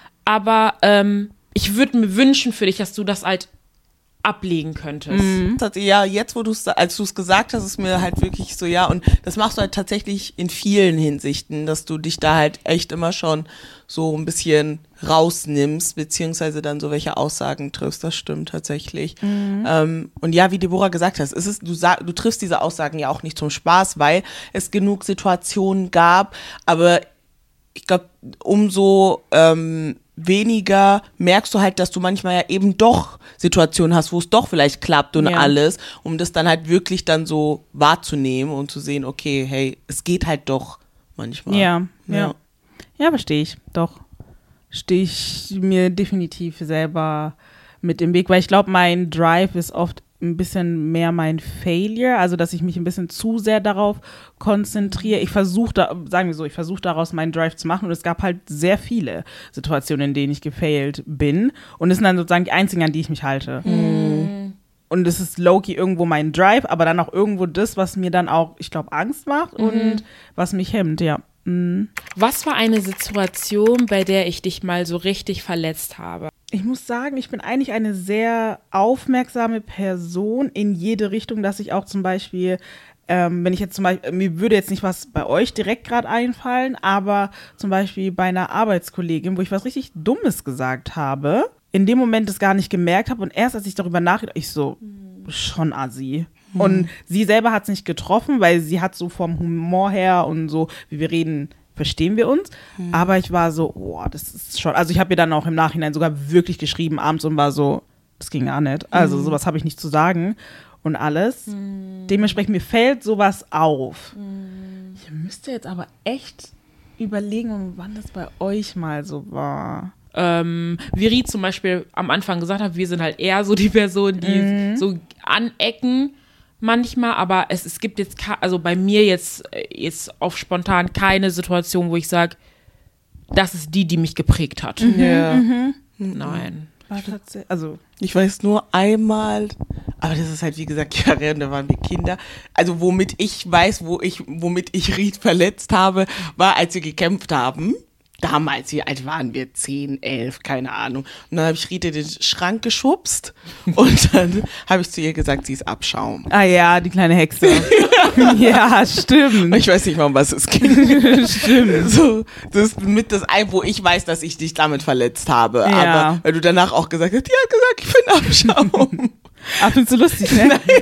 Aber ähm, ich würde mir wünschen für dich, dass du das halt ablegen könntest. Mhm. Ja, jetzt, wo du es, als du es gesagt hast, ist mir halt wirklich so, ja, und das machst du halt tatsächlich in vielen Hinsichten, dass du dich da halt echt immer schon so ein bisschen rausnimmst, beziehungsweise dann so welche Aussagen triffst, das stimmt tatsächlich. Mhm. Ähm, und ja, wie Deborah gesagt hat, es ist, du, sag, du triffst diese Aussagen ja auch nicht zum Spaß, weil es genug Situationen gab, aber ich glaube, umso ähm, weniger merkst du halt, dass du manchmal ja eben doch Situationen hast, wo es doch vielleicht klappt und ja. alles, um das dann halt wirklich dann so wahrzunehmen und zu sehen, okay, hey, es geht halt doch manchmal. Ja, ja. Ja, ja verstehe ich, doch. Stehe ich mir definitiv selber mit im Weg, weil ich glaube, mein Drive ist oft ein bisschen mehr mein Failure, also dass ich mich ein bisschen zu sehr darauf konzentriere. Ich versuche, da, sagen wir so, ich versuche daraus meinen Drive zu machen und es gab halt sehr viele Situationen, in denen ich gefailt bin und es sind dann sozusagen die einzigen, an die ich mich halte. Mhm. Und es ist low-key irgendwo mein Drive, aber dann auch irgendwo das, was mir dann auch, ich glaube, Angst macht mhm. und was mich hemmt, ja. Mhm. Was war eine Situation, bei der ich dich mal so richtig verletzt habe? Ich muss sagen, ich bin eigentlich eine sehr aufmerksame Person in jede Richtung, dass ich auch zum Beispiel, ähm, wenn ich jetzt zum Beispiel, mir würde jetzt nicht was bei euch direkt gerade einfallen, aber zum Beispiel bei einer Arbeitskollegin, wo ich was richtig Dummes gesagt habe, in dem Moment das gar nicht gemerkt habe und erst als ich darüber nachgedacht, ich so, schon assi. Mhm. Und sie selber hat es nicht getroffen, weil sie hat so vom Humor her und so, wie wir reden, verstehen wir uns. Mhm. Aber ich war so, oh, das ist schon, also ich habe ihr dann auch im Nachhinein sogar wirklich geschrieben abends und war so, das ging gar nicht. Also mhm. sowas habe ich nicht zu sagen und alles. Mhm. Dementsprechend, mir fällt sowas auf. Mhm. Ich müsste jetzt aber echt überlegen, wann das bei euch mal so war. Ähm, wie Rie zum Beispiel am Anfang gesagt hat, wir sind halt eher so die Personen, die mhm. so anecken manchmal, aber es, es gibt jetzt, also bei mir jetzt, jetzt auf spontan keine Situation, wo ich sage, das ist die, die mich geprägt hat. Mhm, ja. Mhm. Nein. Also ich weiß nur einmal, aber das ist halt wie gesagt Jahre, da waren wir Kinder. Also womit ich weiß, wo ich, womit ich Ried verletzt habe, war, als wir gekämpft haben. Damals, wie alt waren wir? Zehn, elf, keine Ahnung. Und dann habe ich Rita den Schrank geschubst und dann habe ich zu ihr gesagt, sie ist Abschaum. Ah ja, die kleine Hexe. Ja, stimmt. Ich weiß nicht mal, um was es ging. Stimmt. So, das ist mit das ein, wo ich weiß, dass ich dich damit verletzt habe. Ja. Aber weil du danach auch gesagt hast, die hat gesagt, ich bin Abschaum. Ah, findest du lustig, ne? Nein.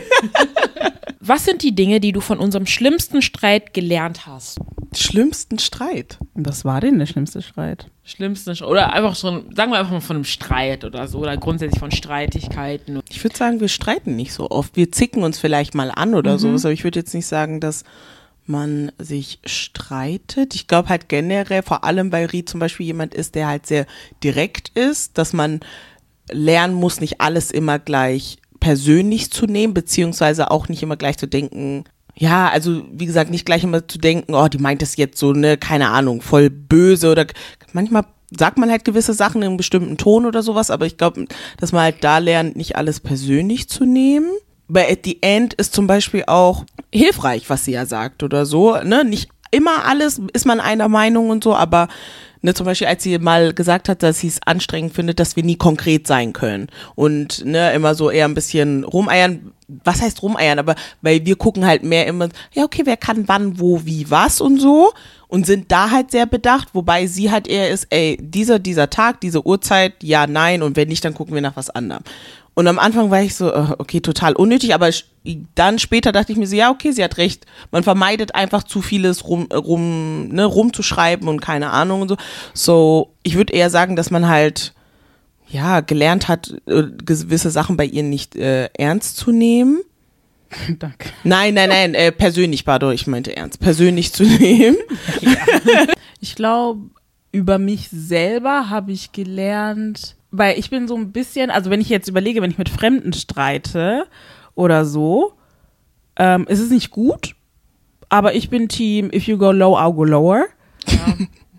Was sind die Dinge, die du von unserem schlimmsten Streit gelernt hast? Schlimmsten Streit? Was war denn der schlimmste Streit? Schlimmsten Streit? Oder einfach schon, sagen wir einfach mal von einem Streit oder so, oder grundsätzlich von Streitigkeiten. Ich würde sagen, wir streiten nicht so oft. Wir zicken uns vielleicht mal an oder mhm. sowas, aber ich würde jetzt nicht sagen, dass man sich streitet. Ich glaube halt generell, vor allem weil Rie zum Beispiel jemand ist, der halt sehr direkt ist, dass man lernen muss, nicht alles immer gleich persönlich zu nehmen, beziehungsweise auch nicht immer gleich zu denken, ja, also wie gesagt, nicht gleich immer zu denken, oh, die meint das jetzt so, ne, keine Ahnung, voll böse oder manchmal sagt man halt gewisse Sachen in einem bestimmten Ton oder sowas, aber ich glaube, dass man halt da lernt, nicht alles persönlich zu nehmen. Bei At the End ist zum Beispiel auch hilfreich, was sie ja sagt oder so, ne, nicht immer alles ist man einer Meinung und so, aber ne, zum Beispiel, als sie mal gesagt hat, dass sie es anstrengend findet, dass wir nie konkret sein können und ne, immer so eher ein bisschen rumeiern. Was heißt rumeiern? Aber weil wir gucken halt mehr immer, ja okay, wer kann wann, wo, wie, was und so und sind da halt sehr bedacht, wobei sie halt eher ist, ey, dieser, dieser Tag, diese Uhrzeit, ja, nein und wenn nicht, dann gucken wir nach was anderem. Und am Anfang war ich so, okay, total unnötig, aber dann später dachte ich mir so, ja, okay, sie hat recht. Man vermeidet einfach zu vieles rum, rum, ne, rumzuschreiben und keine Ahnung und so. So, ich würde eher sagen, dass man halt, ja, gelernt hat, gewisse Sachen bei ihr nicht äh, ernst zu nehmen. Danke. Nein, nein, nein, äh, persönlich, pardon, ich meinte ernst, persönlich zu nehmen. Ja. Ich glaube, über mich selber habe ich gelernt, weil ich bin so ein bisschen, also wenn ich jetzt überlege, wenn ich mit Fremden streite oder so, ähm, ist es nicht gut, aber ich bin Team, if you go low, I'll go lower. Ja.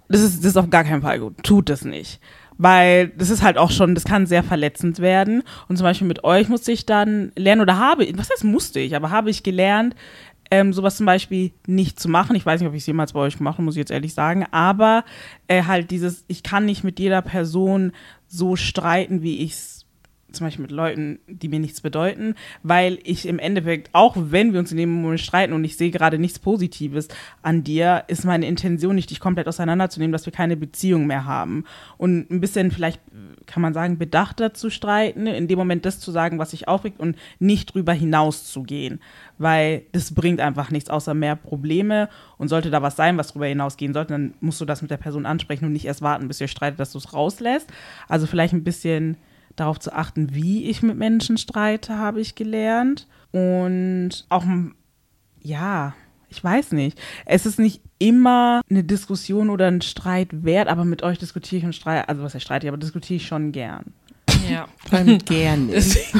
das ist, das ist auf gar keinen Fall gut. Tut es nicht. Weil das ist halt auch schon, das kann sehr verletzend werden. Und zum Beispiel mit euch musste ich dann lernen, oder habe, was heißt musste ich, aber habe ich gelernt, ähm, sowas zum Beispiel nicht zu machen. Ich weiß nicht, ob ich es jemals bei euch gemacht habe, muss ich jetzt ehrlich sagen. Aber äh, halt dieses, ich kann nicht mit jeder Person so streiten, wie ich es zum Beispiel mit Leuten, die mir nichts bedeuten, weil ich im Endeffekt, auch wenn wir uns in dem Moment streiten und ich sehe gerade nichts Positives an dir, ist meine Intention nicht, dich komplett auseinanderzunehmen, dass wir keine Beziehung mehr haben. Und ein bisschen vielleicht, kann man sagen, bedachter zu streiten, in dem Moment das zu sagen, was sich aufregt und nicht drüber hinaus zu gehen, weil das bringt einfach nichts außer mehr Probleme und sollte da was sein, was drüber hinausgehen sollte, dann musst du das mit der Person ansprechen und nicht erst warten, bis ihr streitet, dass du es rauslässt. Also vielleicht ein bisschen darauf zu achten, wie ich mit Menschen streite, habe ich gelernt. Und auch, ja, ich weiß nicht. Es ist nicht immer eine Diskussion oder ein Streit wert, aber mit euch diskutiere ich und streite, also was heißt streite, aber diskutiere ich schon gern. Ja. Vor allem gerne.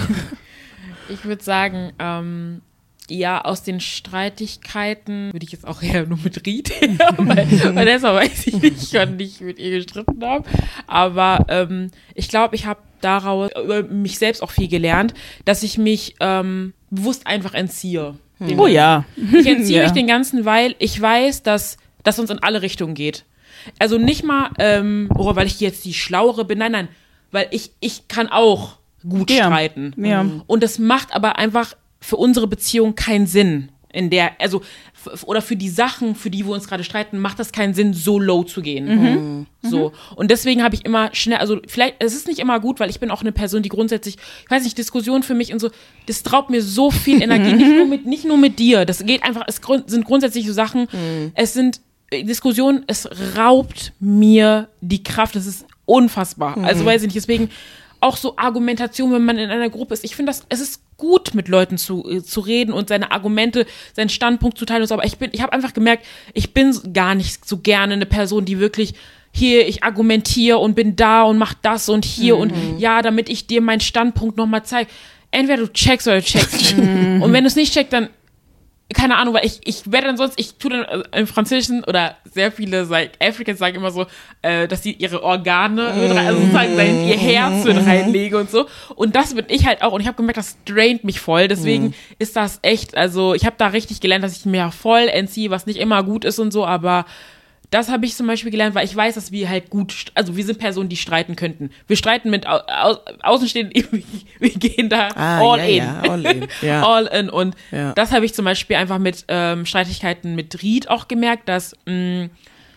Ich würde sagen, ähm, ja, aus den Streitigkeiten würde ich jetzt auch eher nur mit Ried her, weil, weil deshalb weiß ich nicht, ich kann nicht mit ihr gestritten haben. Aber ähm, ich glaube, ich habe daraus über mich selbst auch viel gelernt, dass ich mich ähm, bewusst einfach entziehe. Oh ja. Ich entziehe Ja. mich den Ganzen, weil ich weiß, dass das uns in alle Richtungen geht. Also nicht mal, ähm, oh, weil ich jetzt die Schlauere bin, nein, nein, weil ich, ich kann auch gut Ja. streiten. Ja. Und das macht aber einfach für unsere Beziehung keinen Sinn. In der, also, f- oder für die Sachen, für die wir uns gerade streiten, macht das keinen Sinn, so low zu gehen. Mhm. So. Und deswegen habe ich immer schnell, also vielleicht, es ist nicht immer gut, weil ich bin auch eine Person, die grundsätzlich, ich weiß nicht, Diskussionen für mich und so, das raubt mir so viel Energie, nicht nur mit, nicht nur mit dir. Das geht einfach, es grund, sind grundsätzlich so Sachen, es sind äh, Diskussionen, es raubt mir die Kraft, das ist unfassbar. Also weiß ich nicht, deswegen auch so Argumentation, wenn man in einer Gruppe ist. Ich finde das, es ist gut, mit Leuten zu, äh, zu reden und seine Argumente, seinen Standpunkt zu teilen und so. Aber ich bin, ich habe einfach gemerkt, ich bin gar nicht so gerne eine Person, die wirklich hier, ich argumentiere und bin da und mach das und hier und ja, damit ich dir meinen Standpunkt nochmal zeige. Entweder du checkst oder du checkst nicht. Und wenn du es nicht checkst, dann keine Ahnung, weil ich, ich werde dann sonst, ich tue dann äh, im Französischen oder sehr viele like, Africans sagen immer so, äh, dass sie ihre Organe, mit rein, also sozusagen sein, ihr Herz mit reinlege und so. Und das bin ich halt auch. Und ich habe gemerkt, das draint mich voll. Deswegen ist das echt, also ich habe da richtig gelernt, dass ich mir voll entziehe, was nicht immer gut ist und so, aber das habe ich zum Beispiel gelernt, weil ich weiß, dass wir halt gut, st- also wir sind Personen, die streiten könnten. Wir streiten mit au- au- Außenstehenden, wir gehen da Ah, all ja, in. ja, all in, ja. All in. Und Ja. das habe ich zum Beispiel einfach mit ähm, Streitigkeiten mit Ried auch gemerkt, dass mh,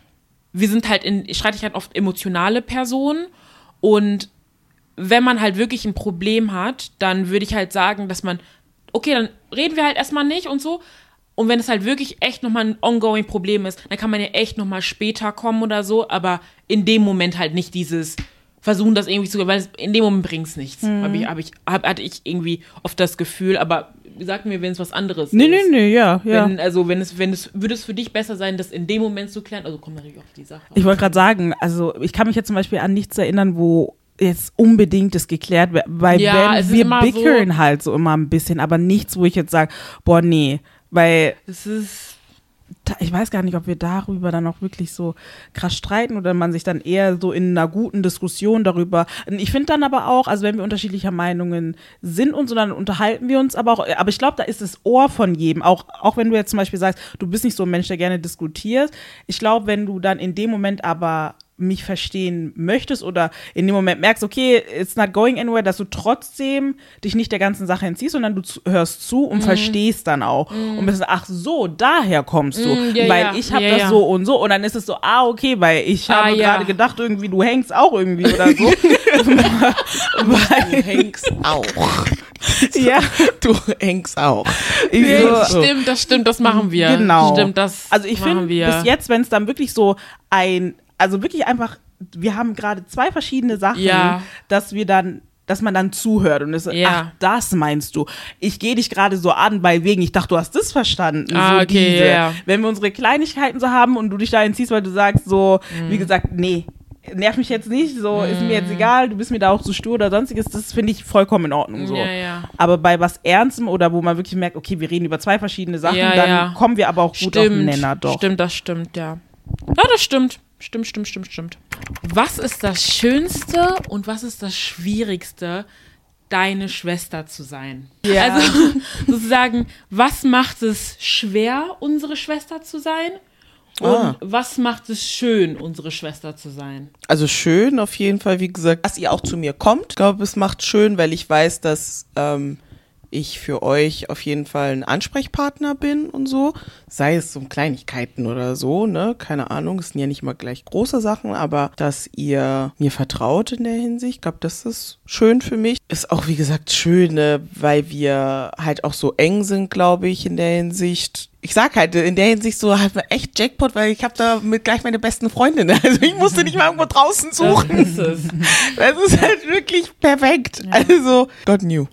wir sind halt in Streitigkeiten oft emotionale Personen und wenn man halt wirklich ein Problem hat, dann würde ich halt sagen, dass man, okay, dann reden wir halt erstmal nicht und so. Und wenn es halt wirklich echt nochmal ein ongoing Problem ist, dann kann man ja echt nochmal später kommen oder so, aber in dem Moment halt nicht dieses versuchen, das irgendwie zu, weil es, in dem Moment bringt es nichts. Mhm. Hab ich, hab ich, hab, hatte ich irgendwie oft das Gefühl, aber sag mir, wenn es was anderes Nee, ist. nee, nee, ja, ja. Wenn, also wenn es, wenn es, würde es für dich besser sein, das in dem Moment zu klären, also kommt natürlich auf die Sache. Ich wollte gerade sagen, also ich kann mich jetzt zum Beispiel an nichts erinnern, wo jetzt unbedingt das geklärt wird, weil Ja, es wenn ist wir immer bickern so- halt so immer ein bisschen, aber nichts, wo ich jetzt sage, boah, nee, weil Es ist, da- ich weiß gar nicht, ob wir darüber dann auch wirklich so krass streiten oder man sich dann eher so in einer guten Diskussion darüber. Ich finde dann aber auch, also wenn wir unterschiedlicher Meinungen sind und so, dann unterhalten wir uns aber auch, aber ich glaube, da ist das Ohr von jedem, auch, auch wenn du jetzt zum Beispiel sagst, du bist nicht so ein Mensch, der gerne diskutiert. Ich glaube, wenn du dann in dem Moment aber mich verstehen möchtest oder in dem Moment merkst, okay, it's not going anywhere, dass du trotzdem dich nicht der ganzen Sache entziehst, sondern du zu, hörst zu und verstehst dann auch. Und bist, ach so, daher kommst du, Mm, ja, weil ja. ich habe Ja, das ja. so und so und dann ist es so, ah, okay, weil ich Ah, habe ja. gerade gedacht, irgendwie, du hängst auch irgendwie oder so. Du hängst auch. Ja, Du hängst auch. ich ja, so, stimmt, das stimmt, das machen wir. Genau. Stimmt, das also ich machen finde, wir. bis jetzt, wenn es dann wirklich so ein, also wirklich einfach, wir haben gerade zwei verschiedene Sachen, Ja. dass wir dann, dass man dann zuhört und ist, Ja. ach, das meinst du. Ich gehe dich gerade so an, bei wegen, ich dachte, du hast das verstanden. Ah, so okay, diese. ja, ja. Wenn wir unsere Kleinigkeiten so haben und du dich da entziehst, weil du sagst so, Mhm. wie gesagt, nee, nerv mich jetzt nicht, so ist mir jetzt egal, du bist mir da auch zu stur oder sonstiges, das finde ich vollkommen in Ordnung so. Ja, ja. Aber bei was Ernstem oder wo man wirklich merkt, okay, wir reden über zwei verschiedene Sachen, Ja, dann ja. kommen wir aber auch gut auf den Nenner doch. Stimmt, das stimmt, ja. Ja, das stimmt. stimmt, stimmt, stimmt, stimmt. Was ist das Schönste und was ist das Schwierigste, deine Schwester zu sein? Ja. Also sozusagen, was macht es schwer, unsere Schwester zu sein? Und Ah. was macht es schön, unsere Schwester zu sein? Also schön auf jeden Fall, wie gesagt, dass ihr auch zu mir kommt. Ich glaube, es macht schön, weil ich weiß, dass ähm, ich für euch auf jeden Fall ein Ansprechpartner bin und so. Sei es um Kleinigkeiten oder so, ne? Keine Ahnung, es sind ja nicht mal gleich große Sachen, aber dass ihr mir vertraut in der Hinsicht, ich glaube, das ist schön für mich. Ist auch, wie gesagt, schön, ne? Weil wir halt auch so eng sind, glaube ich, in der Hinsicht. Ich sag halt, in der Hinsicht so halt echt Jackpot, weil ich habe da mit gleich meine besten Freundinnen. Also ich musste nicht mal irgendwo draußen suchen. Das ist es. Das ist halt wirklich perfekt. Also, God knew.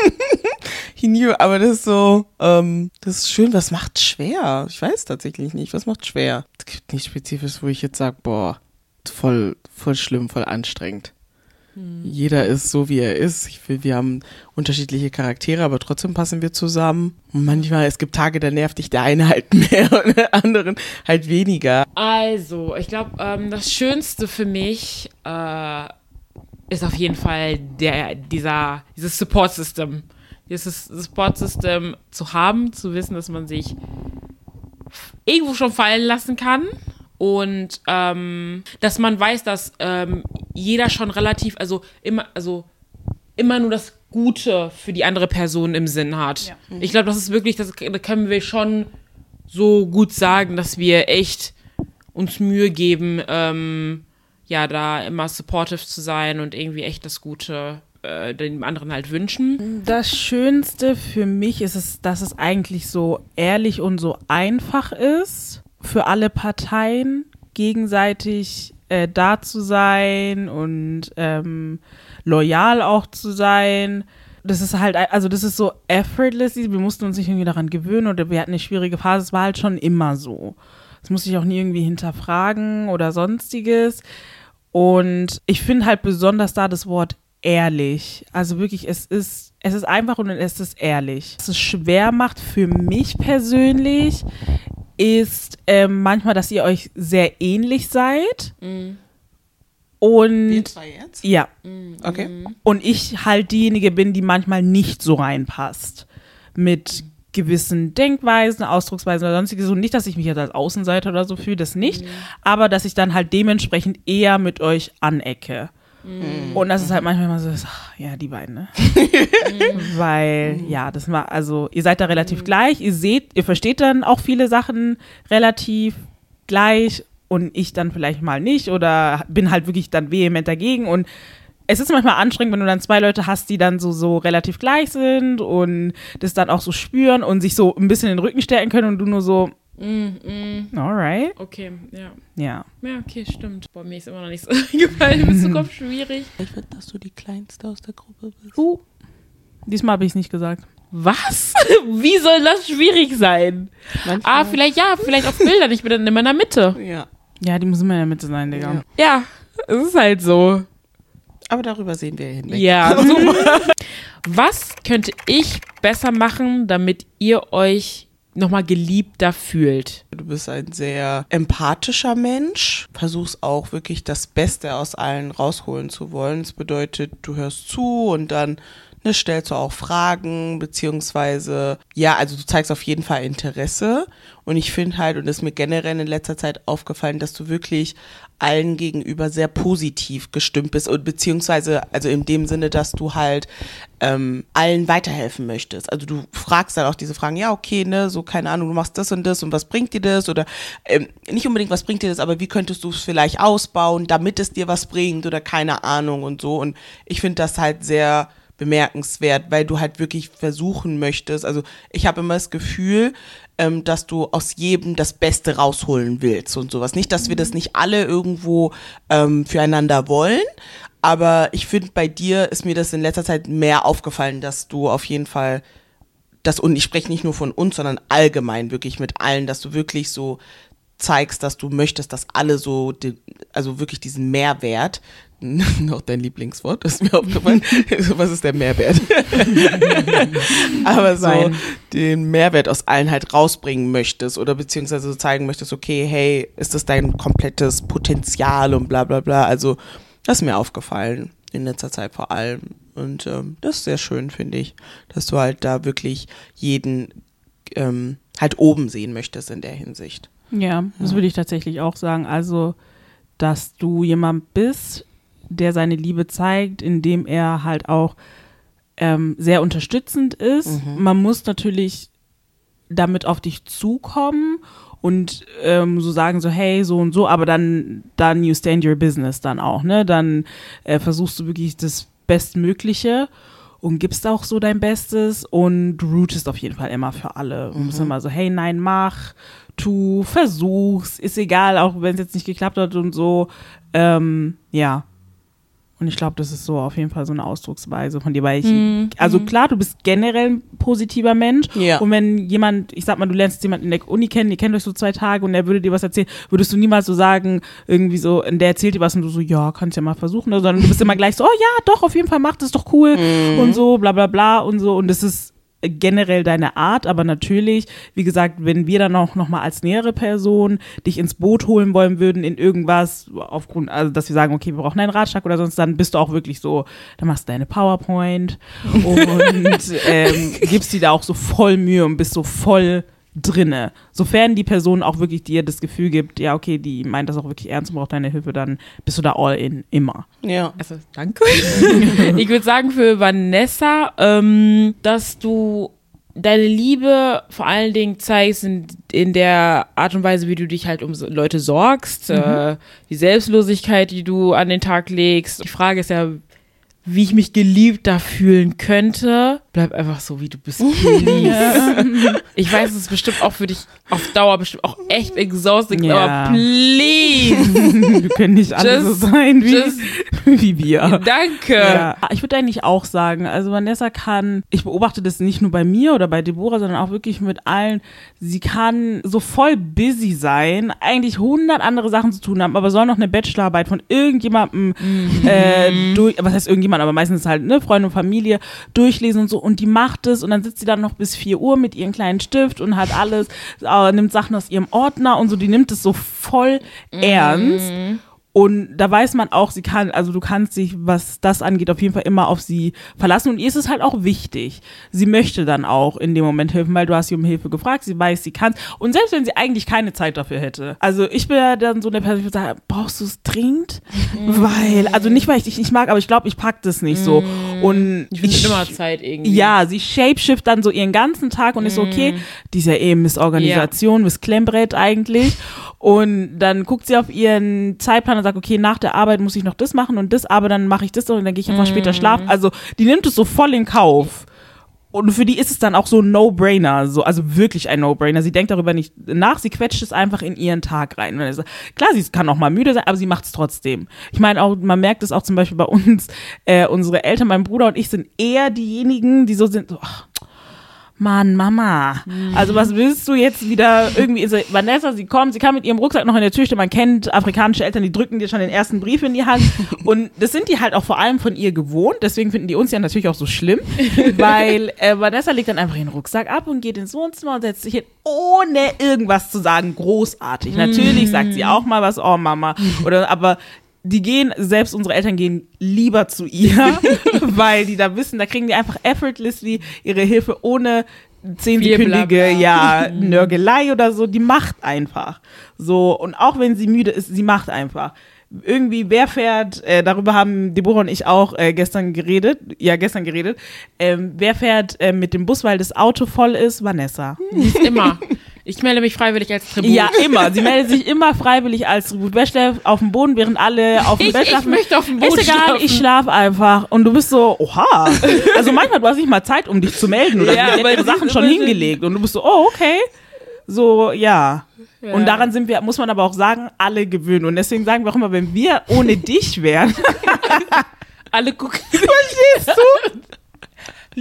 He knew, aber das ist so, ähm, das ist schön. Was macht schwer? Ich weiß tatsächlich nicht. Was macht schwer? Es gibt nichts Spezifisches, wo ich jetzt sage, boah, voll, voll schlimm, voll anstrengend. Jeder ist so, wie er ist. Ich will, wir haben unterschiedliche Charaktere, aber trotzdem passen wir zusammen. Und manchmal, es gibt Tage, da nervt dich der eine halt mehr und der anderen halt weniger. Also, ich glaube, ähm, das Schönste für mich äh, ist auf jeden Fall der, dieser, dieses Support-System. Dieses Support-System zu haben, zu wissen, dass man sich irgendwo schon fallen lassen kann. Und ähm, dass man weiß, dass ähm, jeder schon relativ, also immer, also immer nur das Gute für die andere Person im Sinn hat. Ja. Ich glaube, das ist wirklich, das da können wir schon so gut sagen, dass wir echt uns Mühe geben, ähm, ja, da immer supportive zu sein und irgendwie echt das Gute äh, dem anderen halt wünschen. Das Schönste für mich ist es, dass es eigentlich so ehrlich und so einfach ist, für alle Parteien gegenseitig äh, da zu sein und ähm, loyal auch zu sein. Das ist halt, also das ist so effortless, wir mussten uns nicht irgendwie daran gewöhnen oder wir hatten eine schwierige Phase, es war halt schon immer so. Das musste ich auch nie irgendwie hinterfragen oder sonstiges. Und ich finde halt besonders da das Wort ehrlich. Also wirklich, es ist, es ist einfach und es ist ehrlich. Was es schwer macht für mich persönlich, ist ähm, manchmal, dass ihr euch sehr ähnlich seid. Mhm. Und Wir zwei jetzt? ja. Okay. Und ich halt diejenige bin, die manchmal nicht so reinpasst. Mit gewissen Denkweisen, Ausdrucksweisen oder sonstiges. Und nicht, dass ich mich jetzt als Außenseiter oder so fühle, das nicht. Aber dass ich dann halt dementsprechend eher mit euch anecke. Und das ist halt manchmal immer so, ach, ja, die beiden, ne? Weil, ja, das war, also, ihr seid da relativ gleich, ihr seht, ihr versteht dann auch viele Sachen relativ gleich und ich dann vielleicht mal nicht oder bin halt wirklich dann vehement dagegen und es ist manchmal anstrengend, wenn du dann zwei Leute hast, die dann so, so relativ gleich sind und das dann auch so spüren und sich so ein bisschen den Rücken stärken können und du nur so, Mm, mm. alright, Okay, ja. ja. Ja, okay, stimmt. Boah, mir ist immer noch nicht so gefallen. Bist du Kopf schwierig? Ich finde, dass du die Kleinste aus der Gruppe bist. Uh, diesmal habe ich es nicht gesagt. Was? Wie soll das schwierig sein? Manchmal. Ah, vielleicht ja, vielleicht auf Bildern. Ich bin dann immer in der Mitte. Ja. Ja, die müssen immer in der Mitte sein, Digga. Ja. Ja, es ist halt so. Aber darüber sehen wir hinweg. Ja, super. Was könnte ich besser machen, damit ihr euch nochmal geliebter fühlt? Du bist ein sehr empathischer Mensch, versuchst auch wirklich das Beste aus allen rausholen zu wollen. Das bedeutet, du hörst zu und dann ne, stellst du auch Fragen, beziehungsweise, ja, also du zeigst auf jeden Fall Interesse. Und ich finde halt, und das ist mir generell in letzter Zeit aufgefallen, dass du wirklich allen gegenüber sehr positiv gestimmt bist und beziehungsweise, also in dem Sinne, dass du halt ähm, allen weiterhelfen möchtest. Also du fragst dann auch diese Fragen, ja, okay, ne, so, keine Ahnung, du machst das und das und was bringt dir das? Oder ähm, nicht unbedingt, was bringt dir das, aber wie könntest du es vielleicht ausbauen, damit es dir was bringt oder keine Ahnung und so. Und ich finde das halt sehr bemerkenswert, weil du halt wirklich versuchen möchtest, also ich habe immer das Gefühl, ähm, dass du aus jedem das Beste rausholen willst und sowas. Nicht, dass wir das nicht alle irgendwo ähm, füreinander wollen, aber ich finde, bei dir ist mir das in letzter Zeit mehr aufgefallen, dass du auf jeden Fall das, und ich spreche nicht nur von uns, sondern allgemein wirklich mit allen, dass du wirklich so zeigst, dass du möchtest, dass alle so, den, also wirklich diesen Mehrwert, noch dein Lieblingswort, das ist mir aufgefallen, was ist der Mehrwert? Aber so Sein. den Mehrwert aus allen halt rausbringen möchtest oder beziehungsweise so zeigen möchtest, okay, hey, ist das dein komplettes Potenzial und bla bla bla. Also das ist mir aufgefallen in letzter Zeit vor allem und ähm, das ist sehr schön, finde ich, dass du halt da wirklich jeden ähm, halt oben sehen möchtest in der Hinsicht. Ja, das würde ich tatsächlich auch sagen. Also, dass du jemand bist, der seine Liebe zeigt, indem er halt auch ähm, sehr unterstützend ist. Mhm. Man muss natürlich damit auf dich zukommen und ähm, so sagen so, hey, so und so, aber dann, dann you stand your business dann auch, ne? Dann äh, versuchst du wirklich das Bestmögliche und gibst auch so dein Bestes und du rootest auf jeden Fall immer für alle. Du musst immer so, hey, nein, mach, tu, versuch's, ist egal, auch wenn es jetzt nicht geklappt hat und so, ähm, ja. Und ich glaube, das ist so auf jeden Fall so eine Ausdrucksweise von dir, weil ich, Mhm. also klar, du bist generell ein positiver Mensch Ja. und wenn jemand, ich sag mal, du lernst jemanden in der Uni kennen, ihr kennt euch so zwei Tage und er würde dir was erzählen, würdest du niemals so sagen, irgendwie so, der erzählt dir was und du so, ja, kannst ja mal versuchen, oder, sondern du bist immer gleich so, oh ja, doch, auf jeden Fall, mach das doch cool Mhm. und so, bla bla bla und so und das ist generell deine Art, aber natürlich, wie gesagt, wenn wir dann auch noch mal als nähere Person dich ins Boot holen wollen würden in irgendwas, aufgrund, also dass wir sagen, okay, wir brauchen einen Ratschlag oder sonst, dann bist du auch wirklich so, dann machst du deine PowerPoint und ähm, gibst dir da auch so voll Mühe und bist so voll drinne. Sofern die Person auch wirklich dir das Gefühl gibt, ja, okay, die meint das auch wirklich ernst und braucht deine Hilfe, dann bist du da all in, immer. Ja. Also, danke. Ich würde sagen für Vanessa, ähm, dass du deine Liebe vor allen Dingen zeigst in, in der Art und Weise, wie du dich halt um so Leute sorgst, Mhm. äh, die Selbstlosigkeit, die du an den Tag legst. Die Frage ist ja, wie ich mich geliebter fühlen könnte. Bleib einfach so, wie du bist. Please. Ich weiß, es ist bestimmt auch für dich auf Dauer bestimmt auch echt exhausting, Ja. aber please. Wir können nicht alle Just- so sein wie, just- wie wir. Danke. Ja. Ich würde eigentlich auch sagen, also Vanessa kann, ich beobachte das nicht nur bei mir oder bei Deborah, sondern auch wirklich mit allen, sie kann so voll busy sein, eigentlich hundert andere Sachen zu tun haben, aber soll noch eine Bachelorarbeit von irgendjemandem, Mhm. äh, durch, was heißt irgendjemand, aber meistens halt, ne, Freunde und Familie, durchlesen und so und die macht es und dann sitzt sie dann noch bis vier Uhr mit ihrem kleinen Stift und hat alles, äh, nimmt Sachen aus ihrem Ordner und so, die nimmt es so voll ernst. Und da weiß man auch, sie kann, also du kannst dich, was das angeht, auf jeden Fall immer auf sie verlassen. Und ihr ist es halt auch wichtig. Sie möchte dann auch in dem Moment helfen, weil du hast sie um Hilfe gefragt, sie weiß, sie kann. Und selbst wenn sie eigentlich keine Zeit dafür hätte. Also ich bin ja dann so eine Person, die würde sagen, brauchst du es dringend? Weil, also nicht, weil ich dich nicht mag, aber ich glaube, ich pack das nicht so. Und Ich finde immer Zeit irgendwie. ja, sie shapeshift dann so ihren ganzen Tag und ist so, okay, die ist ja eh Miss Organisation, Miss Klemmbrett eigentlich. Und dann guckt sie auf ihren Zeitplan und sagt, okay, nach der Arbeit muss ich noch das machen und das, aber dann mache ich das und dann gehe ich einfach später schlafen. Also die nimmt es so voll in Kauf. Und für die ist es dann auch so ein No-Brainer, so, also wirklich ein No-Brainer. Sie denkt darüber nicht nach, sie quetscht es einfach in ihren Tag rein. Also, klar, sie kann auch mal müde sein, aber sie macht es trotzdem. Ich meine auch, man merkt es auch zum Beispiel bei uns, äh, unsere Eltern, mein Bruder und ich sind eher diejenigen, die so sind, so, ach, Mann, Mama, also was willst du jetzt wieder irgendwie, also Vanessa, sie kommt, sie kam mit ihrem Rucksack noch in der Tür stehen, man kennt afrikanische Eltern, die drücken dir schon den ersten Brief in die Hand und das sind die halt auch vor allem von ihr gewohnt, deswegen finden die uns ja natürlich auch so schlimm, weil äh, Vanessa legt dann einfach ihren Rucksack ab und geht ins Wohnzimmer und setzt sich hin, ohne irgendwas zu sagen, großartig. Natürlich sagt sie auch mal was, oh Mama, oder aber die gehen, selbst unsere Eltern gehen lieber zu ihr, weil die da wissen, da kriegen die einfach effortlessly ihre Hilfe ohne zehnsekündige, ja, Nörgelei oder so, die macht einfach. So, und auch wenn sie müde ist, sie macht einfach. Irgendwie, wer fährt, äh, darüber haben Deborah und ich auch äh, gestern geredet, ja, gestern geredet, ähm, wer fährt äh, mit dem Bus, weil das Auto voll ist? Vanessa. Die ist immer. Ich melde mich freiwillig als Tribut. Ja, immer. Sie meldet sich immer freiwillig als Tribut. Wer schläft auf dem Boden, während alle auf dem Ich- Bett ich schlafen? möchte auf dem Boden Ist egal, schlafen. ich schlafe einfach. Und du bist so, oha. Also manchmal, du hast nicht mal Zeit, um dich zu melden. Oder Ja, ja, aber ihre das Sachen ist schon immer hingelegt. Und du bist so, oh, okay. So, ja. Ja. Und daran sind wir, muss man aber auch sagen, alle gewöhnt. Und deswegen sagen wir auch immer, wenn wir ohne dich wären, Alle gucken. verstehst du?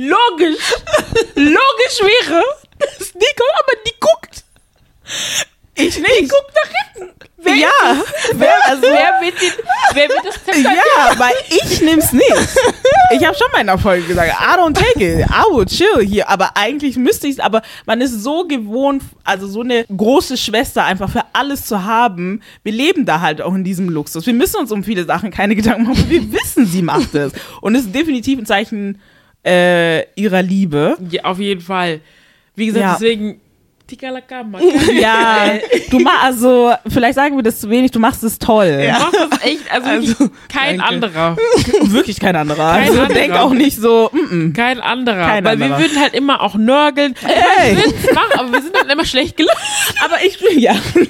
Logisch. Logisch wäre, dass die kommt, aber die guckt. Ich nicht. Ich guck nach hinten. Wer ja. Wer, also, wer, wird den, wer wird das Zepter Ja, weil ich nehm's nicht. Ich habe schon mal in der Folge gesagt, I don't take it. I will chill hier. Aber eigentlich müsste ich's. Aber man ist so gewohnt, also so eine große Schwester einfach für alles zu haben. Wir leben da halt auch in diesem Luxus. Wir müssen uns um viele Sachen keine Gedanken machen. Aber wir wissen, sie macht es. Und es ist definitiv ein Zeichen äh, ihrer Liebe. Ja, auf jeden Fall. Wie gesagt, Ja. deswegen Tikalakama. Ja, du machst also, vielleicht sagen wir das zu wenig, du machst es toll. Du machst das echt, also, Also, wirklich kein danke. anderer. Wirklich kein anderer. Kein also anderer. denk auch nicht so, mm -mm. Kein anderer. Kein weil anderer. wir würden halt immer auch nörgeln. Ey. Wir würden es machen, aber wir sind dann immer schlecht gelaunt. Aber ich, ja.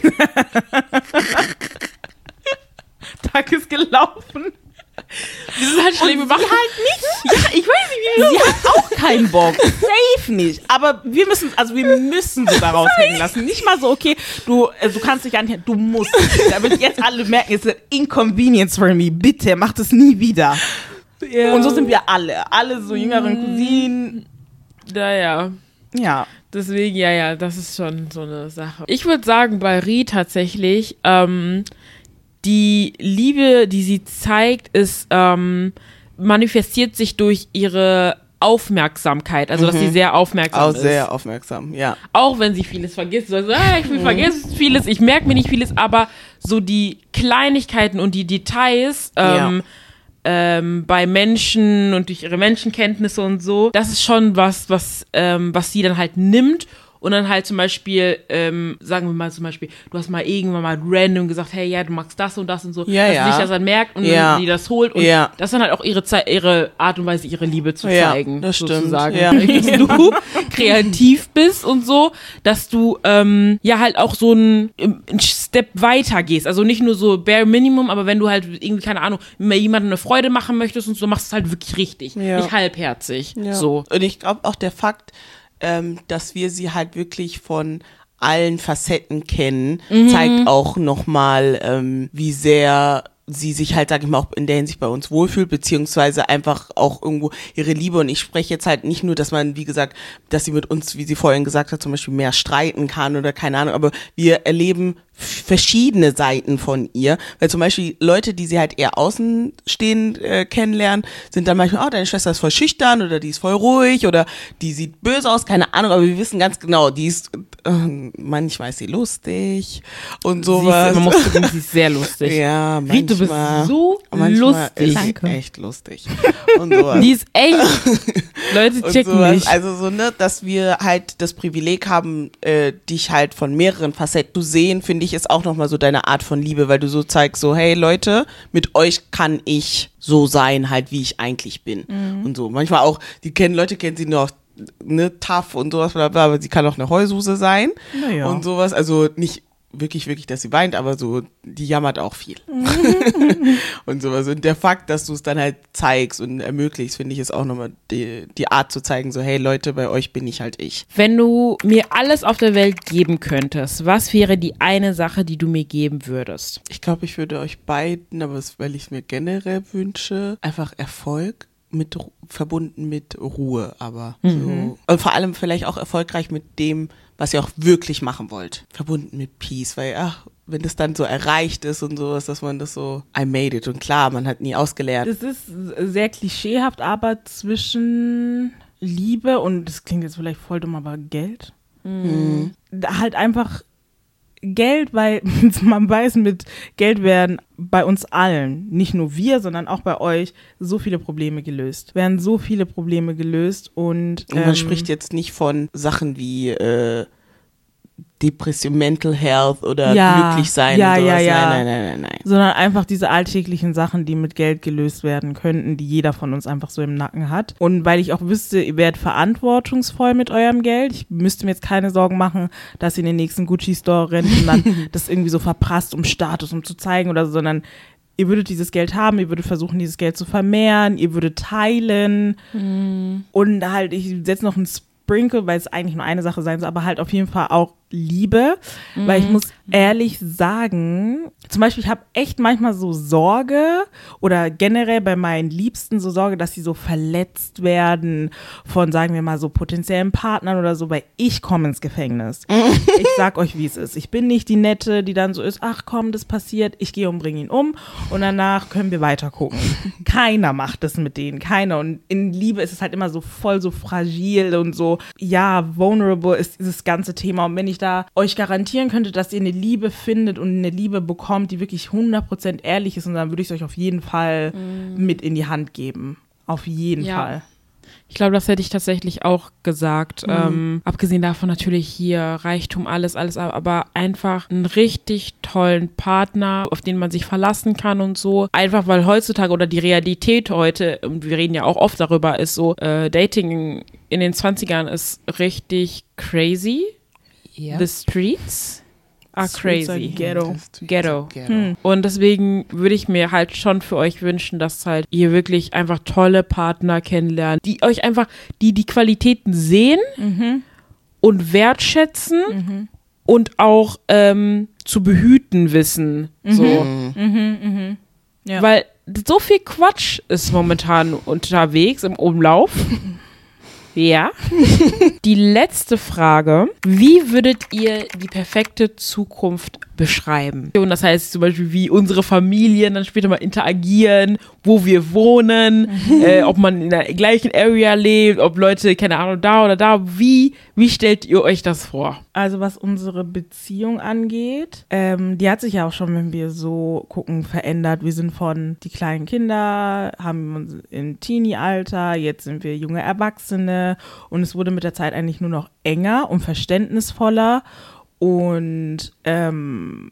Tag ist gelaufen. Wir sind halt schlecht. Wir machen halt nicht. Ja, ich weiß nicht, wie wir Sie hat auch keinen Bock. Safe nicht. Aber wir müssen, also wir müssen sie da raushängen lassen. Nicht mal so, okay, du, äh, du kannst dich gar nicht, du musst. Damit jetzt alle merken, it's an inconvenience for me. Bitte, mach das nie wieder. Ja. Und so sind wir alle. Alle so jüngeren Cousinen. Naja. Ja. Deswegen, ja, ja, das ist schon so eine Sache. Ich würde sagen, bei Ri tatsächlich, ähm, die Liebe, die sie zeigt, ist, ähm, manifestiert sich durch ihre Aufmerksamkeit. Also, dass sie sehr aufmerksam Auch ist. sehr aufmerksam, ja. Auch wenn sie vieles vergisst. Also, ah, ich will vergessen vieles, ich merke mir nicht vieles, aber so die Kleinigkeiten und die Details, ähm, ähm, bei Menschen und durch ihre Menschenkenntnisse und so, das ist schon was, was, ähm, was sie dann halt nimmt und dann halt zum Beispiel, ähm, sagen wir mal zum Beispiel, du hast mal irgendwann mal random gesagt, hey, ja, du magst das und das und so, Ja, dass ja. sie sich das dann merkt und Ja. dann die das holt und Ja. das ist dann halt auch ihre, Ze- ihre Art und Weise, ihre Liebe zu Ja, zeigen, das stimmt. sozusagen. Ja. Dass du kreativ bist und so, dass du ähm, ja halt auch so einen, einen Step weiter gehst. Also nicht nur so bare minimum, aber wenn du halt irgendwie, keine Ahnung, mir jemandem eine Freude machen möchtest und so, machst du es halt wirklich richtig. Ja. Nicht halbherzig. Ja. So. Und ich glaube auch der Fakt, ähm, dass wir sie halt wirklich von allen Facetten kennen, zeigt auch nochmal, ähm, wie sehr sie sich halt, sag ich mal, auch in der Hinsicht bei uns wohlfühlt, beziehungsweise einfach auch irgendwo ihre Liebe. Und ich spreche jetzt halt nicht nur, dass man, wie gesagt, dass sie mit uns, wie sie vorhin gesagt hat, zum Beispiel mehr streiten kann oder keine Ahnung, aber wir erleben verschiedene Seiten von ihr, weil zum Beispiel Leute, die sie halt eher außenstehend äh, kennenlernen, sind dann manchmal, oh, deine Schwester ist voll schüchtern oder die ist voll ruhig oder die sieht böse aus, keine Ahnung, aber wir wissen ganz genau, die ist, äh, manchmal ist sie lustig und Sie sowas. ist, man muss sagen, sie ist sehr lustig. Ja, manchmal. Ried, du bist so manchmal lustig. Ist Danke. echt lustig. Und sowas. Die ist echt. Leute Und checken sowas. nicht. Also so, ne, dass wir halt das Privileg haben, äh, dich halt von mehreren Facetten zu sehen, finde ich, ist auch nochmal so deine Art von Liebe, weil du so zeigst, so, hey Leute, mit euch kann ich so sein, halt, wie ich eigentlich bin. Und so. Manchmal auch, die kennen, Leute kennen sie nur auf, ne, tough und sowas, bla, bla, aber sie kann auch eine Heususe sein. Naja. Und sowas, also nicht wirklich, wirklich, dass sie weint, aber so, die jammert auch viel. Und sowas. Und der Fakt, dass du es dann halt zeigst und ermöglichst, finde ich, ist auch nochmal die, die Art zu zeigen, so, hey Leute, bei euch bin ich halt ich. Wenn du mir alles auf der Welt geben könntest, was wäre die eine Sache, die du mir geben würdest? Ich glaube, ich würde euch beiden, aber das, weil ich es mir generell wünsche, einfach Erfolg mit Ru- verbunden mit Ruhe, aber so. Und vor allem vielleicht auch erfolgreich mit dem, was ihr auch wirklich machen wollt. Verbunden mit Peace, weil, ach, wenn das dann so erreicht ist und sowas, dass man das so, I made it. Und klar, man hat nie ausgelernt. Das ist sehr klischeehaft, aber zwischen Liebe und, das klingt jetzt vielleicht voll dumm, aber Geld. Mhm. Da halt einfach Geld, weil man weiß, mit Geld werden bei uns allen, nicht nur wir, sondern auch bei euch, so viele Probleme gelöst. Werden so viele Probleme gelöst und, Und man ähm, spricht jetzt nicht von Sachen wie äh, Depression, Mental Health oder Ja, glücklich sein ja, und sowas. ja, ja. Nein, nein, nein, nein, nein. sondern einfach diese alltäglichen Sachen, die mit Geld gelöst werden könnten, die jeder von uns einfach so im Nacken hat. Und weil ich auch wüsste, ihr werdet verantwortungsvoll mit eurem Geld. Ich müsste mir jetzt keine Sorgen machen, dass ihr in den nächsten Gucci-Store rennt und dann das irgendwie so verprasst, um Status, um zu zeigen oder so, sondern ihr würdet dieses Geld haben, ihr würdet versuchen, dieses Geld zu vermehren, ihr würdet teilen und halt, ich setze noch einen Sprinkle, weil es eigentlich nur eine Sache sein soll, aber halt auf jeden Fall auch Liebe, mhm. weil ich muss ehrlich sagen, zum Beispiel ich habe echt manchmal so Sorge oder generell bei meinen Liebsten so Sorge, dass sie so verletzt werden von, sagen wir mal, so potenziellen Partnern oder so, weil ich komme ins Gefängnis. Ich sag euch, wie es ist. Ich bin nicht die Nette, die dann so ist, ach komm, das passiert, ich gehe und bringe ihn um und danach können wir weiter gucken. Keiner macht das mit denen, keiner. Und in Liebe ist es halt immer so voll so fragil und so, ja, vulnerable ist dieses ganze Thema. Und wenn ich da euch garantieren könnte, dass ihr eine Liebe findet und eine Liebe bekommt, die wirklich hundert Prozent ehrlich ist, und dann würde ich es euch auf jeden Fall mm. mit in die Hand geben. Auf jeden ja. Fall. Ich glaube, das hätte ich tatsächlich auch gesagt. Mhm. Ähm, abgesehen davon natürlich hier Reichtum, alles, alles, aber einfach einen richtig tollen Partner, auf den man sich verlassen kann und so. Einfach, weil heutzutage oder die Realität heute, und wir reden ja auch oft darüber, ist so, äh, Dating in den zwanzigern ist richtig crazy. Yeah. The streets are Streets crazy. are ghetto. Ghetto. Ghetto. Hm. Und deswegen würde ich mir halt schon für euch wünschen, dass halt ihr wirklich einfach tolle Partner kennenlernt, die euch einfach, die die Qualitäten sehen Mhm. und wertschätzen Mhm. und auch ähm, zu behüten wissen. So. Mhm. Mhm. Ja. Weil so viel Quatsch ist momentan unterwegs im Umlauf. Ja. Die letzte Frage. Wie würdet ihr die perfekte Zukunft beschreiben? Und das heißt zum Beispiel, wie unsere Familien dann später mal interagieren, wo wir wohnen, mhm. äh, ob man in der gleichen Area lebt, ob Leute, keine Ahnung, da oder da. Wie, wie stellt ihr euch das vor? Also was unsere Beziehung angeht, ähm, die hat sich ja auch schon, wenn wir so gucken, verändert. Wir sind von die kleinen Kinder, haben uns im Teenie-Alter, jetzt sind wir junge Erwachsene und es wurde mit der Zeit eigentlich nur noch enger und verständnisvoller und ähm,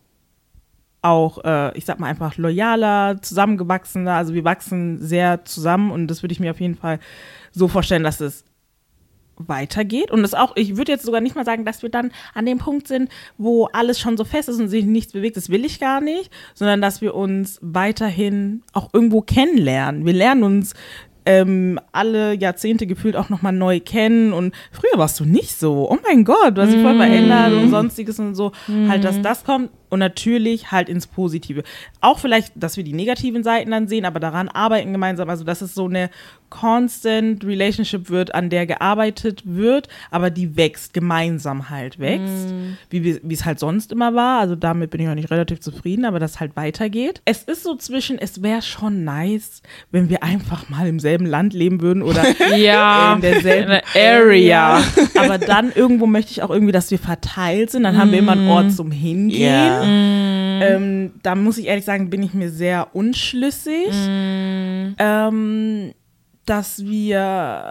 auch, äh, ich sag mal einfach loyaler, zusammengewachsener. Also wir wachsen sehr zusammen und das würde ich mir auf jeden Fall so vorstellen, dass es weitergeht und das auch, ich würde jetzt sogar nicht mal sagen, dass wir dann an dem Punkt sind, wo alles schon so fest ist und sich nichts bewegt, das will ich gar nicht, sondern dass wir uns weiterhin auch irgendwo kennenlernen. Wir lernen uns ähm, alle Jahrzehnte gefühlt auch nochmal neu kennen und früher warst du nicht so, oh mein Gott, du hast dich voll verändert und sonstiges und so, mm. halt, dass das kommt und natürlich halt ins Positive. Auch vielleicht, dass wir die negativen Seiten dann sehen, aber daran arbeiten gemeinsam, also dass es so eine constant Relationship wird, an der gearbeitet wird, aber die wächst, gemeinsam halt wächst, mm. wie wie es halt sonst immer war, also damit bin ich auch nicht relativ zufrieden, aber das halt weitergeht. Es ist so zwischen, es wäre schon nice, wenn wir einfach mal im selben Land leben würden oder ja, in derselben in Area. Aber dann irgendwo möchte ich auch irgendwie, dass wir verteilt sind, dann mm. haben wir immer einen Ort zum Hingehen. Yeah. Mm. Ähm, da muss ich ehrlich sagen, bin ich mir sehr unschlüssig, Mm. ähm, dass wir,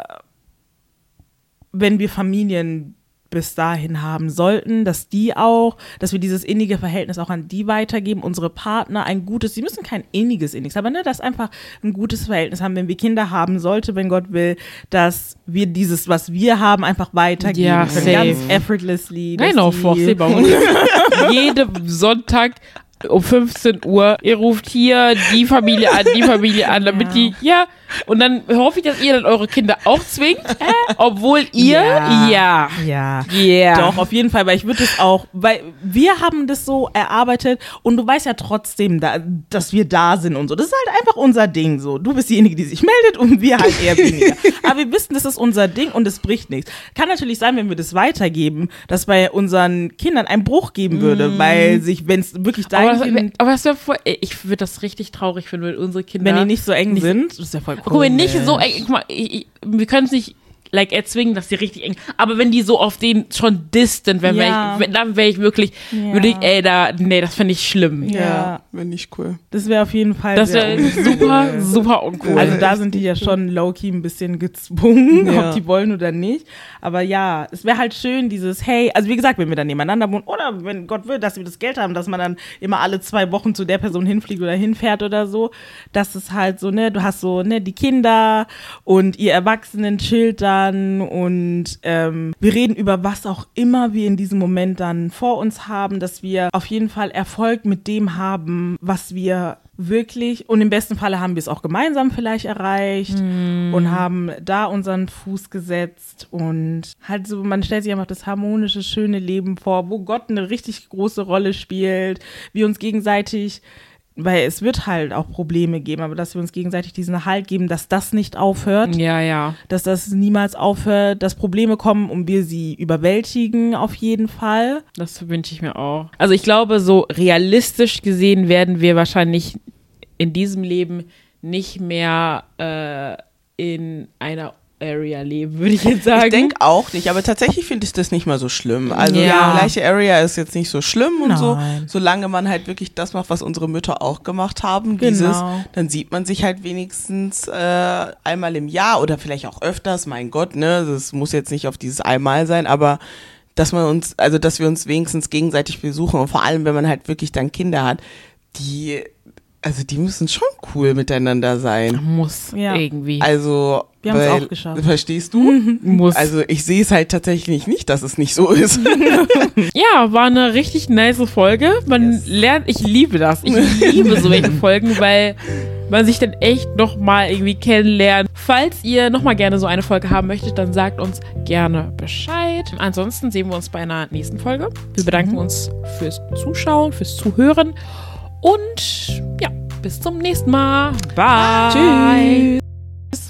wenn wir Familien bis dahin haben sollten, dass die auch, dass wir dieses innige Verhältnis auch an die weitergeben, unsere Partner ein gutes, sie müssen kein inniges, inniges, aber ne, dass einfach ein gutes Verhältnis haben, wenn wir Kinder haben sollte, wenn Gott will, dass wir dieses, was wir haben, einfach weitergeben Ja, können, safe. ganz effortlessly. Nein, auch vorstellbar. Jeden Sonntag um fünfzehn Uhr, ihr ruft hier die Familie an, die Familie an, damit Ja. die, ja, und dann hoffe ich, dass ihr dann eure Kinder auch zwingt, äh, obwohl ihr, Ja. ja, Ja. yeah. Doch, auf jeden Fall, weil ich würde es auch, weil wir haben das so erarbeitet und du weißt ja trotzdem, da, dass wir da sind und so. Das ist halt einfach unser Ding so. Du bist diejenige, die sich meldet und wir halt eher weniger. Aber wir wissen, das ist unser Ding und es bricht nichts. Kann natürlich sein, wenn wir das weitergeben, dass bei unseren Kindern ein Bruch geben würde, mm. weil sich, wenn es wirklich dein aber das, Kind, aber das wäre voll, ich würde das richtig traurig finden, wenn unsere Kinder, wenn die nicht so eng nicht- sind, das ist ja voll guck mal, nicht komisch. so eng, guck mal, ich, ich, wir können es nicht like erzwingen, dass die richtig eng, aber wenn die so auf den schon distant wären, Ja. wär ich, wenn- dann wäre ich wirklich, Ja. würde ich, ey, da, nee, das finde ich schlimm. Ja. Ja, wäre nicht cool. Das wäre auf jeden Fall Das sehr wäre uncool. super, super uncool. Also da sind die ja schon low-key ein bisschen gezwungen, Ja. ob die wollen oder nicht. Aber ja, es wäre halt schön, dieses, hey, also wie gesagt, wenn wir dann nebeneinander wohnen oder wenn Gott will, dass wir das Geld haben, dass man dann immer alle zwei Wochen zu der Person hinfliegt oder hinfährt oder so, dass es halt so, ne, du hast so, ne, die Kinder und ihr Erwachsenen chillt dann und ähm, wir reden über was auch immer wir in diesem Moment dann vor uns haben, dass wir auf jeden Fall Erfolg mit dem haben, was wir wirklich, und im besten Falle haben wir es auch gemeinsam vielleicht erreicht mm. und haben da unseren Fuß gesetzt und halt so, man stellt sich einfach das harmonische, schöne Leben vor, wo Gott eine richtig große Rolle spielt, wir uns gegenseitig, weil es wird halt auch Probleme geben, aber dass wir uns gegenseitig diesen Halt geben, dass das nicht aufhört. Ja, ja. Dass das niemals aufhört, dass Probleme kommen und wir sie überwältigen auf jeden Fall. Das wünsche ich mir auch. Also ich glaube, so realistisch gesehen werden wir wahrscheinlich in diesem Leben nicht mehr äh, in einer Area leben, würde ich jetzt sagen. Ich denke auch nicht, aber tatsächlich finde ich das nicht mal so schlimm. Also Ja. die gleiche Area ist jetzt nicht so schlimm und Nein. so, solange man halt wirklich das macht, was unsere Mütter auch gemacht haben, Genau. dieses, dann sieht man sich halt wenigstens äh, einmal im Jahr oder vielleicht auch öfters, mein Gott, ne, das muss jetzt nicht auf dieses einmal sein, aber dass man uns, also dass wir uns wenigstens gegenseitig besuchen und vor allem, wenn man halt wirklich dann Kinder hat, die, also die müssen schon cool miteinander sein. Muss Ja. irgendwie. Also, Wir haben es weil- auch geschafft. Verstehst du? Muss. Also ich sehe es halt tatsächlich nicht, dass es nicht so ist. Ja, war eine richtig nice Folge. Man Yes. lernt, ich liebe das. Ich liebe so welche Folgen, weil man sich dann echt nochmal irgendwie kennenlernt. Falls ihr nochmal gerne so eine Folge haben möchtet, dann sagt uns gerne Bescheid. Ansonsten sehen wir uns bei einer nächsten Folge. Wir bedanken uns fürs Zuschauen, fürs Zuhören und ja, bis zum nächsten Mal. Bye. Tschüss.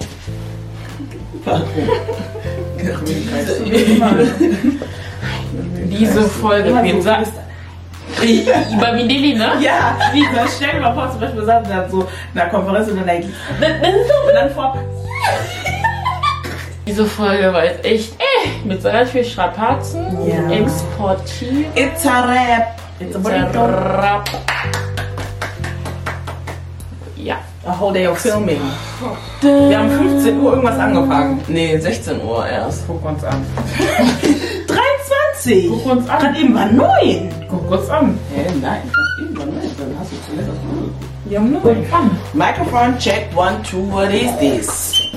Diese Folge, wen sagst Über Mindeli, ne? Ja, wie gesagt, stell dir mal vor, zum Beispiel saßen wir so in einer Konferenz und dann like, und dann vor, Diese Folge war jetzt echt äh, mit so ganz viel Strapazen Ja. exportiert. it's a rap, it's a bonito, Rap. Ja. a whole day of filming. Wir haben fünfzehn Uhr irgendwas angefangen. Nee, sechzehn Uhr erst. Guck uns an. dreiundzwanzig. Guck uns an. Gerade eben war neun. Guck uns an. Hä, nein, irgendwann nicht, dann hast du zuletzt auf Null geguckt. Wir haben neun. Guck an. Microphone check, one, two, what is this?